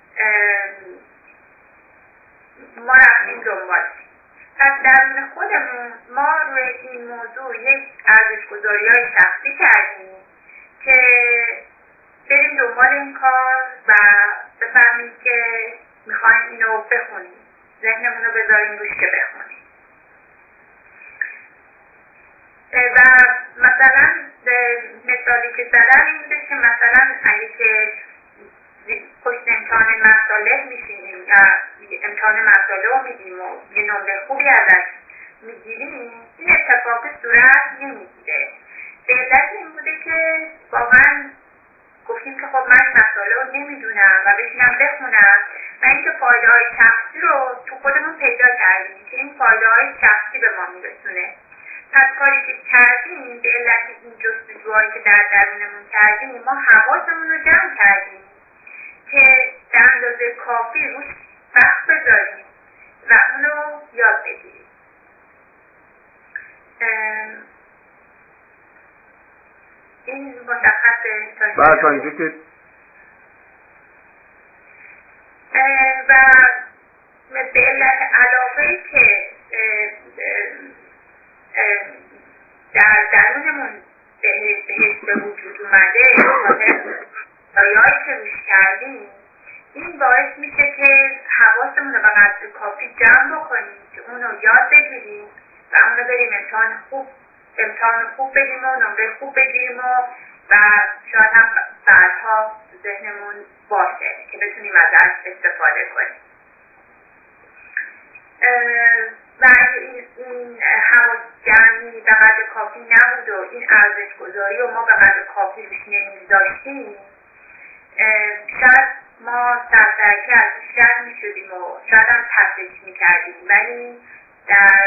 [SPEAKER 1] ما رفتیم دنبالش. پس درون خودمون ما روی این موضوع یک ارزش‌گذاری‌های شخصی کردیم که بریم دنبال این کار و بفهمیم که میخوایم اینو بخونیم، ذهنمون رو بذاریم روش که بخونیم. و مثلا مثالی که زدن این بوده که مثلا اگه که پشت امتحان مساله میشینیم یا امتحان مساله رو میدیم و یه نمره خوبی ازش میگیریم، این اتفاقی صورت نمیگیره. به علت این بوده که واقعا گفتیم که خب من مساله رو نمیدونم و بشینم بخونم و اینکه فایده های شخصی رو تو خودمون پیدا کردیم که این فایده های شخصی به ما میرسونه. پس کاری که کردیم به علت این جستجوهایی که در درونمون کردیم ما حواسمون رو جمع کردیم که در اندازه کافی روش وقت بذاریم و اونو یاد بگیریم. این مشخصه
[SPEAKER 2] بعد تا اینجا که
[SPEAKER 1] و به در درونمون بهش به وجود اومده، آیایی که روش کردیم، این باعث میشه که حواسمون رو به قدر کافی جمع بکنیم که اونو یاد بگیریم و اونو بریم امتحان خوب امتحان خوب بدیم و نمره خوب بگیریم و و شاید هم بعدها ذهنمون باشه که بتونیم ازش استفاده کنیم. و اگه این, این حواس جمعی به قدر کافی نبود و این ارزش گذاری و ما به قدر کافی روش نمی‌ذاشتیم، شاید ما سرسرکی ازش رد می‌شدیم و شاید هم تفریش می‌کردیم، ولی در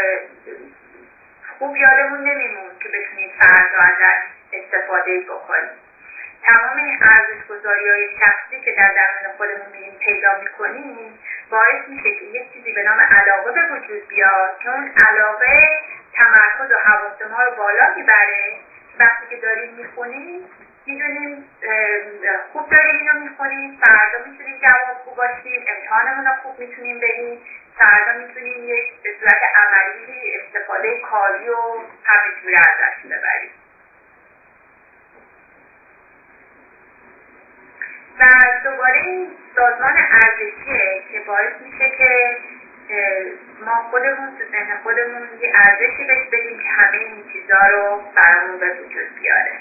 [SPEAKER 1] خوب یادمون نمیمون که بتونیم فردا ازش استفاده بکنیم. تمام این ارزش‌گذاری‌های شخصی که در درون خودمون می‌ریم پیدا می‌کنیم باعث میشه که یک چیزی به نام علاقه به وجود بیاد که اون علاقه تمرکز و حواس ما رو بالا میبره. وقتی که داریم میخونیم میدونیم خوب داریم اینو میخونیم، فردا میتونیم جواب خوب باشیم، امتحانمون رو خوب میتونیم بدیم، فردا میتونیم یک به صورت عملی استفاده کاری و همه جوره ازش ببریم. و دوباره این سازمان ارزشیه که باعث میشه که ما خودمون تو ذهن خودمون یه ارزشی بهش بدیم که همه این چیزا رو برامون به وجود بیاره.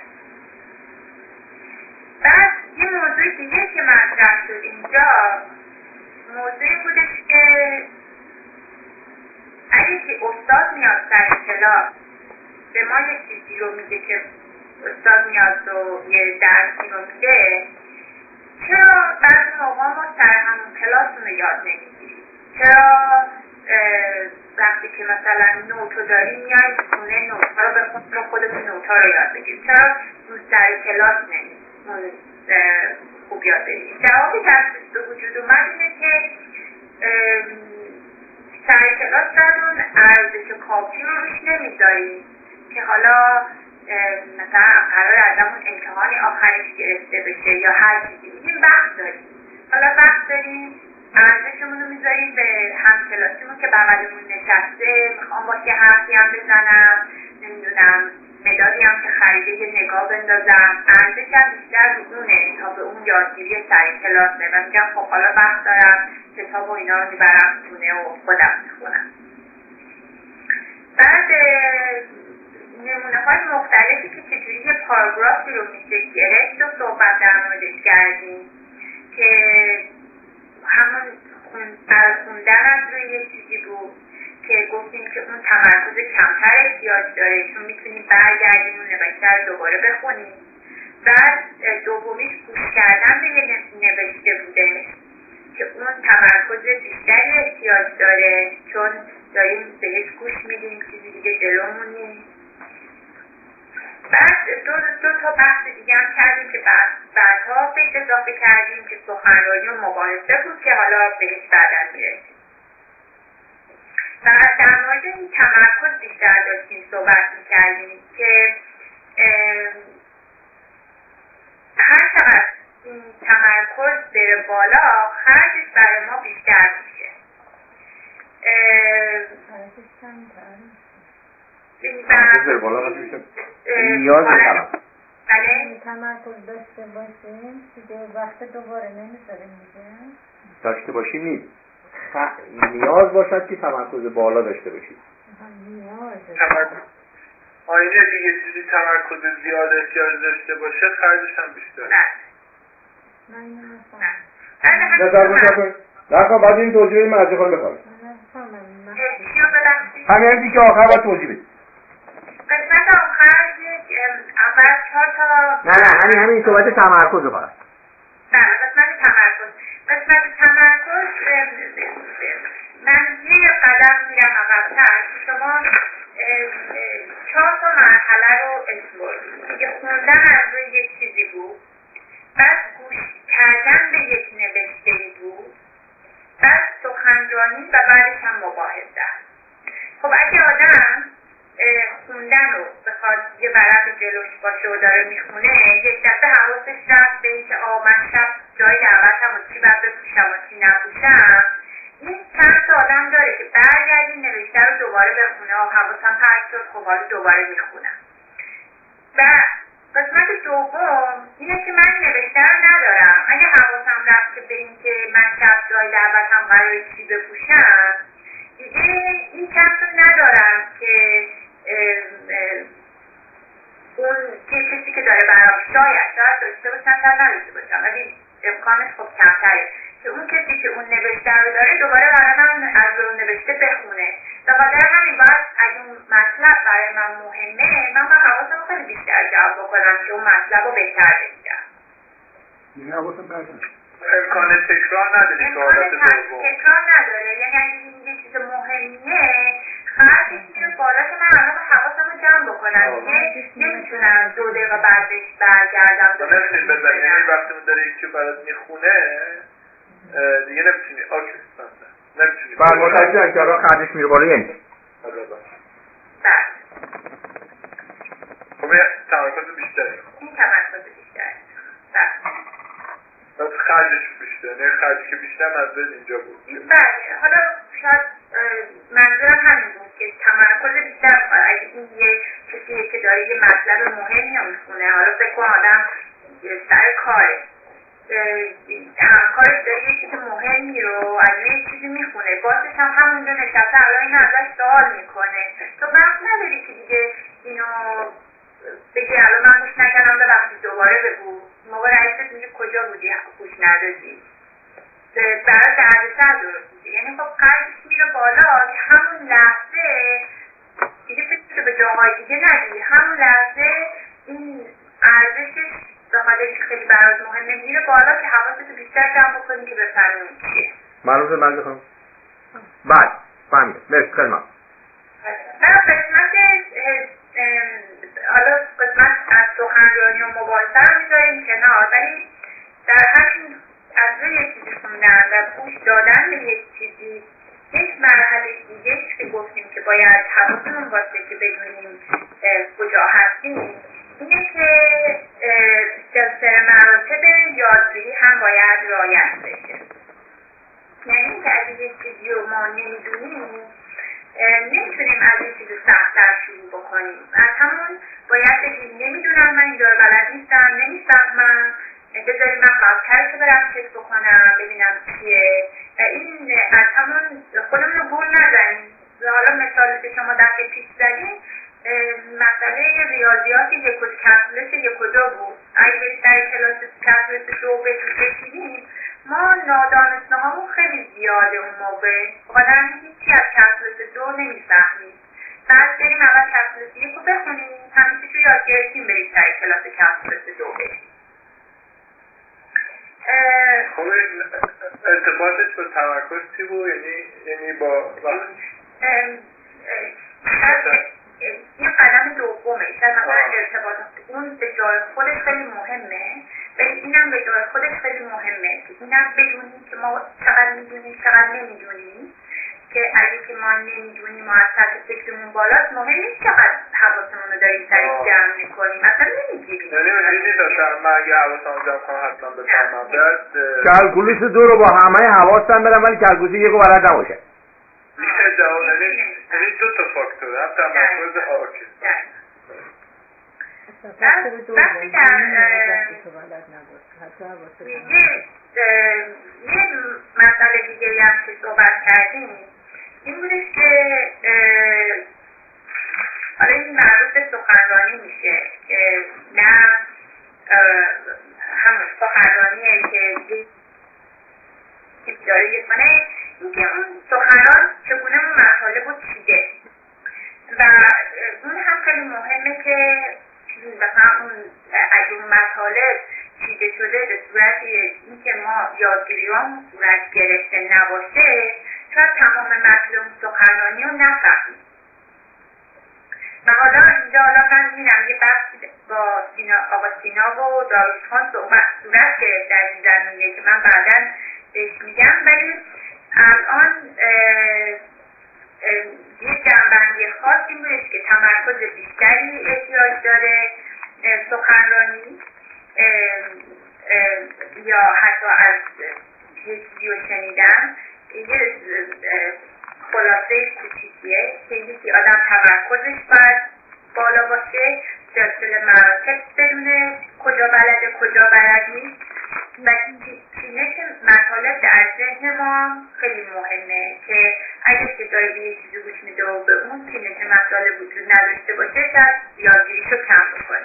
[SPEAKER 1] بعد یه موضوع دیگه که مطرح شد اینجا موضوعی بودش که اگه که استاد میاد سر کلاس به ما یه چیزی رو میگه که استاد میاد و یه درسی رو میگه، چرا بعضی موقع ما سر همون کلاس رو یاد نمیگیریم؟ چرا وقتی که مثلا نوتو داریم میایم خونه نوتها رو بخونیم و خودمون نوتها رو یاد بگیریم؟ چرا اون سر کلاس نمیگیریم خوب یاد بگیریم؟ جوابی که به وجود اومد اینه که سر کلاس دارون ارزش کافی رو روش نمیذاریم که حالا مثلا قرار ازمون امتحانی آخرش گرفته بشه یا هر چیزی. میگیم وقت داریم، حالا وقت داریم، ارزشمون رو میذاریم به همکلاسیمون که بغلمون نشسته، میخوام با که حرفی هم بزنم، نمیدونم مدادی هم که خریده یه نگاه بندازم، ارزشم بیشتر رو اونه تا به اون یادگیری سر کلاسه و میگم خب حالا وقت دارم کتاب و اینا رو میبرم خونه و خودم میخونم. بعد نمونه های مختلفی که چجوری یه پاراگرافی رو میشه گرفت و صحبت در موردش کردیم که همون خوندن از روی یه چیزی بود که گفتیم که اون تمرکز کمتر احتیاج داره چون میتونیم برگردیم اون نوشته رو دوباره بخونیم. بعد دومیش گوش کردن به یه نوشته بوده که اون تمرکز بیشتری احتیاج داره چون داریم بهش گوش میدیم، چیزی دیگه جلومون نیست. بعد دو, دو تا بحث دیگه هم کردیم که بعد بعدها بهش اضافه کردیم که سخنرانی و مباحثه بود که حالا بهش بعداً میرسیم. و در مورد این تمرکز بیشتر داشتیم صحبت میکردیم که هر چقدر این تمرکز بره بالا خرجش برای ما بیشتر میشه.
[SPEAKER 7] بذار بالا میشه نیاز دارم
[SPEAKER 5] بله تمرکز داشته باشیم دیگه وقت دوباره نمیذاره میگه
[SPEAKER 7] داشته باشیم نیست نیاز باشد که تمرکز بالا داشته باشیم.
[SPEAKER 5] نیاز
[SPEAKER 3] تمرکز آینه اگه یه چیزی تمرکز زیاد احتیاج داشته باشه خرجش هم بیشتره.
[SPEAKER 5] نه نه
[SPEAKER 7] نظر باشد نکنم بعد این توضیح این مرجع خواهیم بخواهیم همین همین که آخر باید توضیح بدیم.
[SPEAKER 1] قسمت آخر یک اول چهار تا
[SPEAKER 2] نه نه همین همین صحبت تمرکز رو فقط
[SPEAKER 1] نه قسمت تمرکز قسمت تمرکز من یه قدم میرم عقب‌تر که شما چهار تا مرحله رو اسم که خوندن از روی یک چیزی بود، بعد گوش کردن به یک نوشته‌ای بود، بعد سخنرانی و بعدش هم مباحثه. خب اگه آدم خوندن رو بخواد یه ورق جلوش باشه و داره میخونه یک دفعه حواسش رفت به این که آه من شب جای دعوتم و چی باید بپوشم و چی نپوشم، این چند تا آدم داره که برگردیم نوشته رو دوباره بخونه و حواسم پرت شد خب حالا دوباره میخونم. و قسمت دوم اینه که من نوشته رو ندارم. اگه حواسم رفته به این که من شب جای دعوتم قراره چی بپوشم، دیگه این کس رو ندارم که اون کسی که داره برام شاید شاید داشته باشم شاید نداشته باشم، ولی امکانش خب کمتره که اون کسی که اون نوشته رو داره دوباره برای من از اون نوشته بخونه. به خاطر همین باید اگه اون مطلب برای من مهمه، من باید حواسم خیلی بیشتر جمع بکنم که اون مطلب رو بهتر بگیرم.
[SPEAKER 4] یعنی حواسم بردم
[SPEAKER 3] امکان تکرار نداری که حالت دوم
[SPEAKER 1] تکرار نداره. یعنی اگه این یه چیز مهمیه خرجش میره بالا که من الان حواسم رو جمع بکنم که نمیتونم دو دقیقه بعدش برگردم.
[SPEAKER 3] تو نمیتونی بزنی، یعنی وقتی اون داره یکی برات میخونه دیگه نمیتونی آکس نمیتونی
[SPEAKER 2] بله متوجهم که الان خرجش میره بالا. یعنی
[SPEAKER 3] بله
[SPEAKER 1] بله
[SPEAKER 3] خب یه تمرکز بیشتری
[SPEAKER 1] این تمرکز بیشتری بله
[SPEAKER 3] بس خرجش بیشتر، یعنی خرجی که بیشتر منظور اینجا بود.
[SPEAKER 1] بله حالا شاید منظورم همین بود که تمرکز بیشتر اگه این یه کسیه که داره یه مطلب مهمی رو میخونه، حالا فکر کن آدم سر کاره همکارش داره یه چیز مهمی رو از یه چیزی میخونه، باسش هم همونجا نشسته الان اینو ازش سوال میکنه، تو وقت نداری که دیگه اینو بگی الان من گوش نکردم ببخشید دوباره بگو. موقع رئیست میگه کجا بودی گوش ندادی، برای دردسر درست میشه. یعنی خب قرضش میره بالا که همون لحظه دیگه فکر به جاهای دیگه نداری، همون لحظه این ارزشش به خاطر که خیلی برات مهمه میره بالا که حواستو بیشتر جمع بکنی که بفهمی چیه.
[SPEAKER 2] معلومه من بخوام بعد فهمیدم. مرسی خیلی ممنون.
[SPEAKER 1] من قسمت حالا قسمت از سخنرانی و مباحثه رو میذاریم کنار، ولی در همین از روی یه چیزی خوندن و گوش دادن به یک چیزی یک مرحله دیگه که گفتیم که باید حواسمون باشه که بدونیم کجا هستیم، اینه که سلسله مراتب یادگیری هم باید رعایت بشه. یعنی که اگه یک چیزی رو ما نمیدونیم نمیتونیم از این چیز سخت‌تر شروع بکنیم. از همون باید بگیم نمیدونم، من اینجا بلد نیستم، نمیفهمم، بذاریم من قبل‌تر که برم چک بکنم ببینم چیه و این از همون خودمون رو گول نزنیم. حالا مثال که شما دفعه پیش زدین مسئله ریاضیات یک و کلکولس یک و دو بود. اگه در کلاس کلکولس دو بشینیم ما نادانسته هامون خیلی زیاده اون موقع، بخاطر همین هیچی از کلکولس دو نمیفهمیم. بعد بریم اول کلکولس یک رو بخونیم، همین چیز رو یاد گرفتیم بریم در کلاس کلکولس دو بشیم.
[SPEAKER 3] خب ارتباطش با تمرکز چی بود؟ یعنی یعنی با
[SPEAKER 1] این قدم دومه، شاید مثلا ارتباط اون به جای خودش خیلی مهمه ولی اینم به جای خودش خیلی مهمه که اینم بدونیم که ما چقدر میدونیم چقدر نمیدونیم، که اگه که ما نمیدونیم و از سطح فکرمون بالاست مهم نیست چقدر حواسمون رو داریم سریع جمع میکنیم، اصلا نمیگیریم.
[SPEAKER 3] یعنی اینجوری داشتم من اگه حواسمو جمع کنم حتما بفهمم.
[SPEAKER 2] کلکولوس دو رو با همه حواسم برم ولی کلکولوس یک رو بلد نباشه.
[SPEAKER 3] میشه جواب یعنی دو تا فاکتور هم تمرکز آکی.
[SPEAKER 1] وقتی در یه مسئله دیگه هم که صحبت کردیم این بودش که حالا این مربوط به سخنرانی میشه که نه همون سخنرانیه که داره کنه، این که اون سخنران چگونه اون مطالب رو چیده و اون هم خیلی مهمه که مثلا اون اگه اون مطالب چیده شده به صورت این که ما یادگیری‌هامون صورت گرفته نباشه شاید تمام متن اون سخنرانی رو نفهمیم. و حالا اینجا حالا من میرم یه بحثی با سینا آقا سینا و داریوش خان صورت گرفت در این زمینه که من بعداً بهش میگم، ولی الان یه جنبندی خاص این بودش که تمرکز بیشتری احتیاج داره سخنرانی یا حتی از یه چیزی رو شنیدن که یه خلاصه کوچیکیه که یکی آدم تمرکزش باید بالا باشه، سلسله مراتب بدونه کجا بلده کجا بلد نیست و چینش مطالب در ذهن ما خیلی مهمه که اگه که داره به یه چیزی گوش میده و به اون چینش مطالب وجود نداشته باشه شاید یادگیریشو کم بکنه.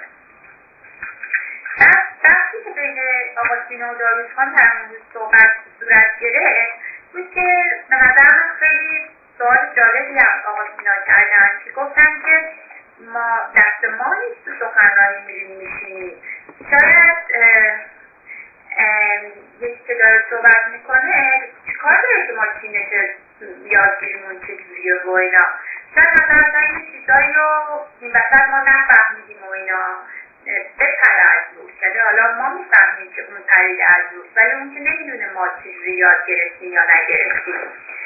[SPEAKER 1] وقتی که بین آقا سینا و داریوش خان در مورد صحبت صورت گرفت بود که به نظر من خیلی سوال جالبی هم آقا سینا کردن که گفتن که ما دست ما نیست تو سخنرانی میریم میشینیم، شاید یکی که داره صحبت میکنه چیکار داره که ما چینش یادگیریمون چجوریه و اینا، شاید مثلا تا این چیزایی رو این وسط ما نفهمیدیم و اینا بپره از روش، یعنی حالا ما میفهمیم که اون پرید از روش ولی اون که نمیدونه ما چجوری یاد گرفتیم یا نگرفتیم.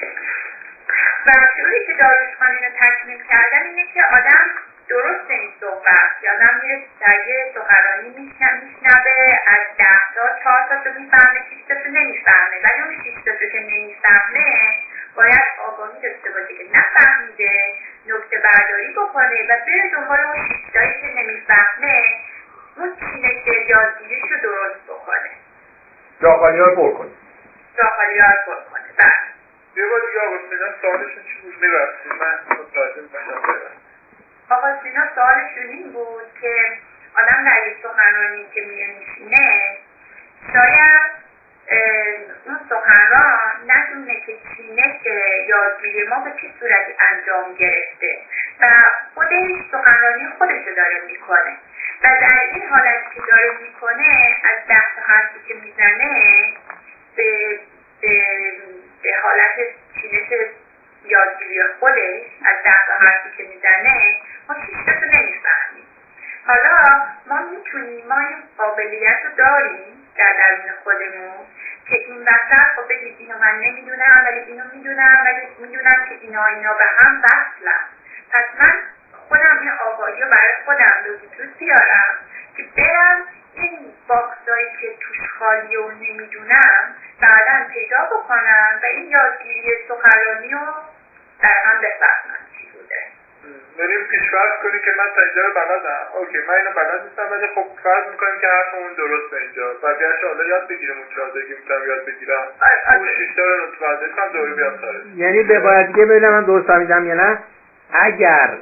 [SPEAKER 1] و شروعی که داریوش خان اینو تکمیل کردن اینه که آدم درست این صحبت که آدم میره در یه سخنرانی میشنوه از ده تا چهار تا تو میفهمه شیش تا تو نمیفهمه، ولی اون شیش تا تو که نمیفهمه باید آگاهی داشته باشه که نفهمیده، نکته برداری بکنه و بره دنبال اون شیش تایی که نمیفهمه اون چینش یادگیریش رو درست بکنه،
[SPEAKER 7] جاخالی ها رو پر کنه
[SPEAKER 1] جاخالی ها رو پر کنه. بله
[SPEAKER 3] یه بار دیگه آقا سینا سوالشون چی بود؟ میبخشید من متوجه میشم.
[SPEAKER 1] آقا سینا سوالشون این بود که آدم در یک سخنرانی که میره میشینه شاید اون سخنران ندونه که چینش یادگیری ما به چه صورتی انجام گرفته و خودش سخنرانی خودش رو داره میکنه و در این حالت که داره میکنه از ده تا حرفی که میزنه به, به, به حالت چینش یادگیری خودش از ده تا حرفی که میزنه ما شیش تا نمیفهمیم. حالا ما میتونیم ما این قابلیت رو داریم در درون خودمون که این وسط خب بگید اینو من نمیدونم ولی اینو میدونم ولی میدونم که اینا اینا به هم وصلن، پس من خودم این آگاهی رو برای خودم به وجود بیارم که برم این باکسایی که توش خالی و نمیدونم بعداً پیدا بکنم و این یادگیری سخنرانی رو در هم بفهمم چی بوده.
[SPEAKER 3] بریم پیش‌فرض کنی که من تا اینجا رو بلدم، اوکی من اینو بلد نیستم ولی خب فرض میکنیم که حرفمون درسته اینجا بقیه‌اش حالا یاد بگیریم اون چهاردگی میتونم یاد بگیرم اون شیشتا رو متوجه کنم دوباره بیام خارج.
[SPEAKER 2] یعنی به باید دیگه ببینم من درست فهمیدم یا نه، اگر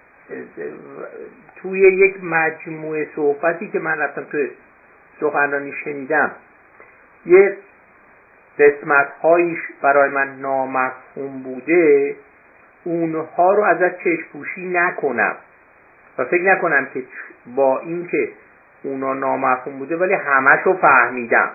[SPEAKER 2] توی یک مجموعه صحبتی که من رفتم توی سخنرانی شنیدم یه قسمت هایش برای من نامفهوم بوده اونها رو ازش چشم‌پوشی نکنم و فکر نکنم که با این که اونا نامفهوم بوده ولی همش رو فهمیدم.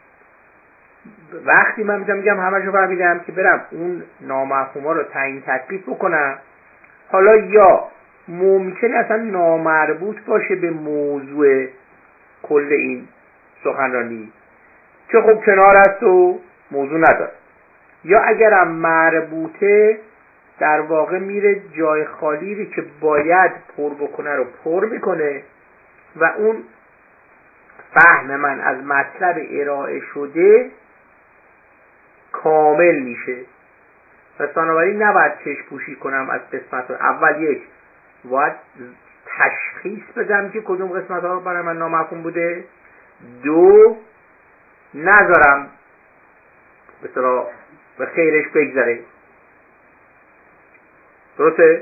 [SPEAKER 2] وقتی من میگم میگم همش رو فهمیدم که برم اون نامفهوم ها رو تعیین تکلیف بکنم، حالا یا ممکنه اصلا نامربوط باشه به موضوع کل این سخنرانی که خب کنار است و موضوع نداره، یا اگرم مربوطه در واقع میره جای خالی رو که باید پر بکنه رو پر میکنه و اون فهم من از مطلب ارائه شده کامل میشه. پس بنابراین نباید چشم پوشی کنم از قسمت ها. اول یک باید تشخیص بدم که کدوم قسمت ها برای من نامفهوم بوده، دو نذارم به اصطلاح به خیرش بگذره. درسته؟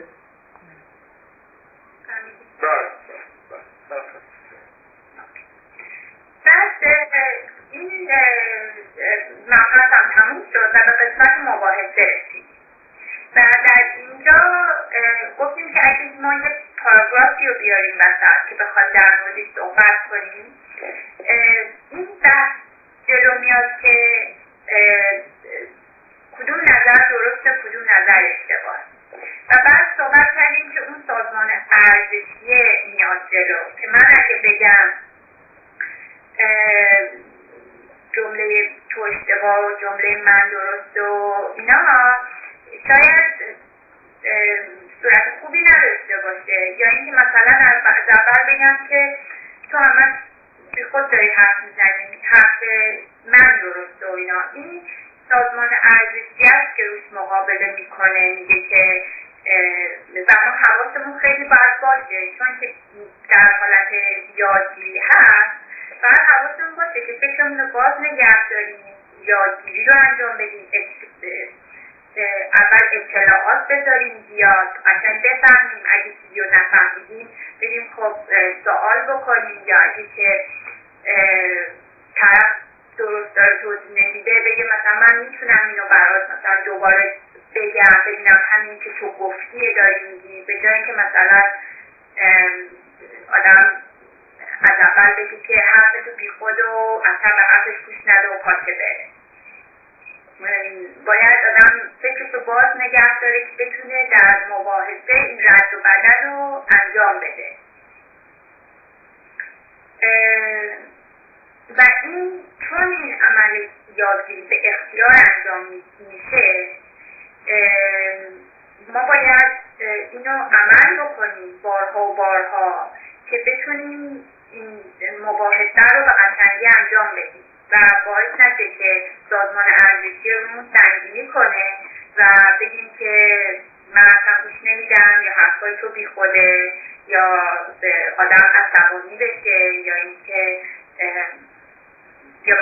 [SPEAKER 1] بعد این مبحث هم تموم شد و به قسمت مباحثه رسید و در اینجا گفتیم که اگه ما یک پاراگرافی رو بیاریم وسط که بخواد در موردش صحبت کنیم، این بحث جلو میاد که کدوم نظر درسته کدوم نظر اشتباه و بعد صحبت کردیم که اون سازمان ارزشی میاد جلو که من اگه بگم جمله تو اشتباه و جمله من درست و اینا شاید صورت خوبی نداشته باشه، یا اینکه مثلا از اول بگم که تو همش بی خود داری حرف میزنی حرف من درسته و اینا. این سازمان ارزشی است که روش مقابله میکنه، میگه که حواستون باشه که فکرمون رو باز نگه داریم، یادگیری رو انجام بدیم، اول اطلاعات بذاریم زیاد قشنگ بفهمیم، اگه چیزی رو نفهمیدیم بریم خب سوال بکنیم، یا اگه که طرف درست داره توضیح نمیده بگه مثلا من میتونم اینو برات مثلا دوباره بگم ببینم همین که تو گفتیه داری میگی، به جای اینکه مثلا آدم از اول بگی که حرف تو بی خود و اصلا به حرفش گوش نده و پاچه بره. باید آدم فکرشو باز نگه داره که بتونه در مباحثه این رد و بدل رو انجام بده. و این چون این عمل یادگیری به اختیار انجام میشه، ما باید اینو عمل بکنیم بارها و بارها که بتونیم این مباحثه رو به قشنگی انجام بدیم و باعث نشه که سازمان ارزشی رو سنگینی کنه و بگیم که من اصلا گوش نمیدم یا حرفای تو بی خوده یا آدم عصبانی بشه یا اینکه یا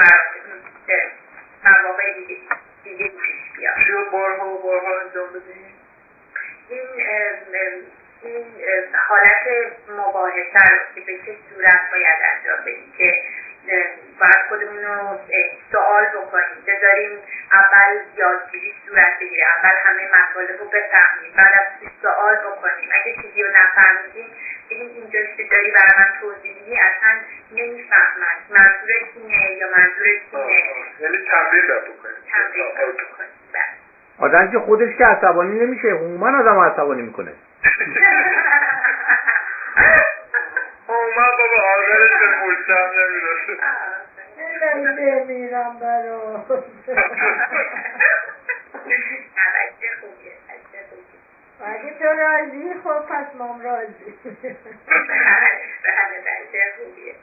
[SPEAKER 1] مواقع دیگه دیگه پیش بیاد.
[SPEAKER 3] چی رو بارها و بارها انجام بدیم؟
[SPEAKER 1] این این حالت مباحثه رو که به چه صورت باید انجام بدیم که باید خودمون رو سوال بکنیم، بذاریم اول یادگیری صورت بگیره، اول همه مطالب رو بفهمیم، بعد از سوال بکنیم، اگه چیزی رو نفهمیدیم بگیم اینجا که داری برای من توضیح میدی اصلا نمیفهمم منظورت اینه یا منظورت اینه.
[SPEAKER 3] یعنی تمرین باید بکنیم.
[SPEAKER 1] تمرین باید بکنیم.
[SPEAKER 2] آدم که خودش که عصبانی نمیشه، عموما آدم عصبانی میکنه.
[SPEAKER 3] عموما بابا آدرش به مجتم نمیرسه.
[SPEAKER 5] نمیده میرم برا
[SPEAKER 1] عجه خوبیه عجه خوبیه.
[SPEAKER 5] اگه تو راضی خب پس مام راضی.
[SPEAKER 1] بله عجه خوبیه.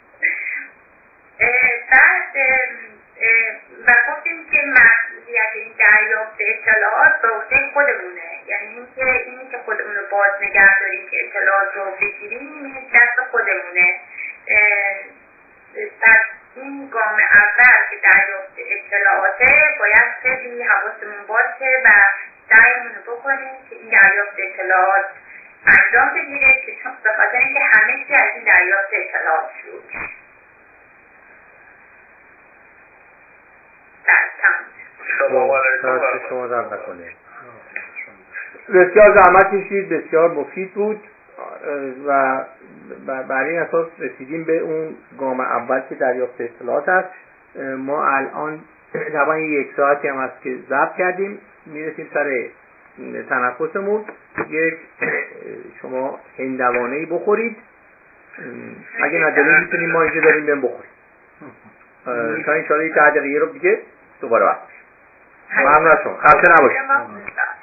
[SPEAKER 1] بعد و گفتیم که مسئولیت این دریافت اطلاعات به عهده خودمونه، یعنی اینکه اینی که خودمون رو باز نگه داریم که اطلاعات رو بگیریم دست خودمونه. پس این گام اول که دریافت اطلاعاته باید خیلی حواسمون باشه و سعیمون رو بکنیم که این دریافت اطلاعات انجام بگیره که چون به خاطر اینکه همه چی از این دریافت اطلاعات شروع میشه.
[SPEAKER 2] شما در نکنه. بسیار زحمت کشید، بسیار مفید بود و بر این اساس رسیدیم به اون گام اول که دریافت اطلاعات است. ما الان طبعا یک ساعتی هم هست که ضبط کردیم، میرسیم سر تنفسمون. یک شما هندوانه‌ای بخورید، اگه نداریم میتونیم ما اینجا داریم بهم بخوریم تا انشاءالله یک ده دقیقه رو دیگه دوباره وقت ممنون از شما. خسته نباشید.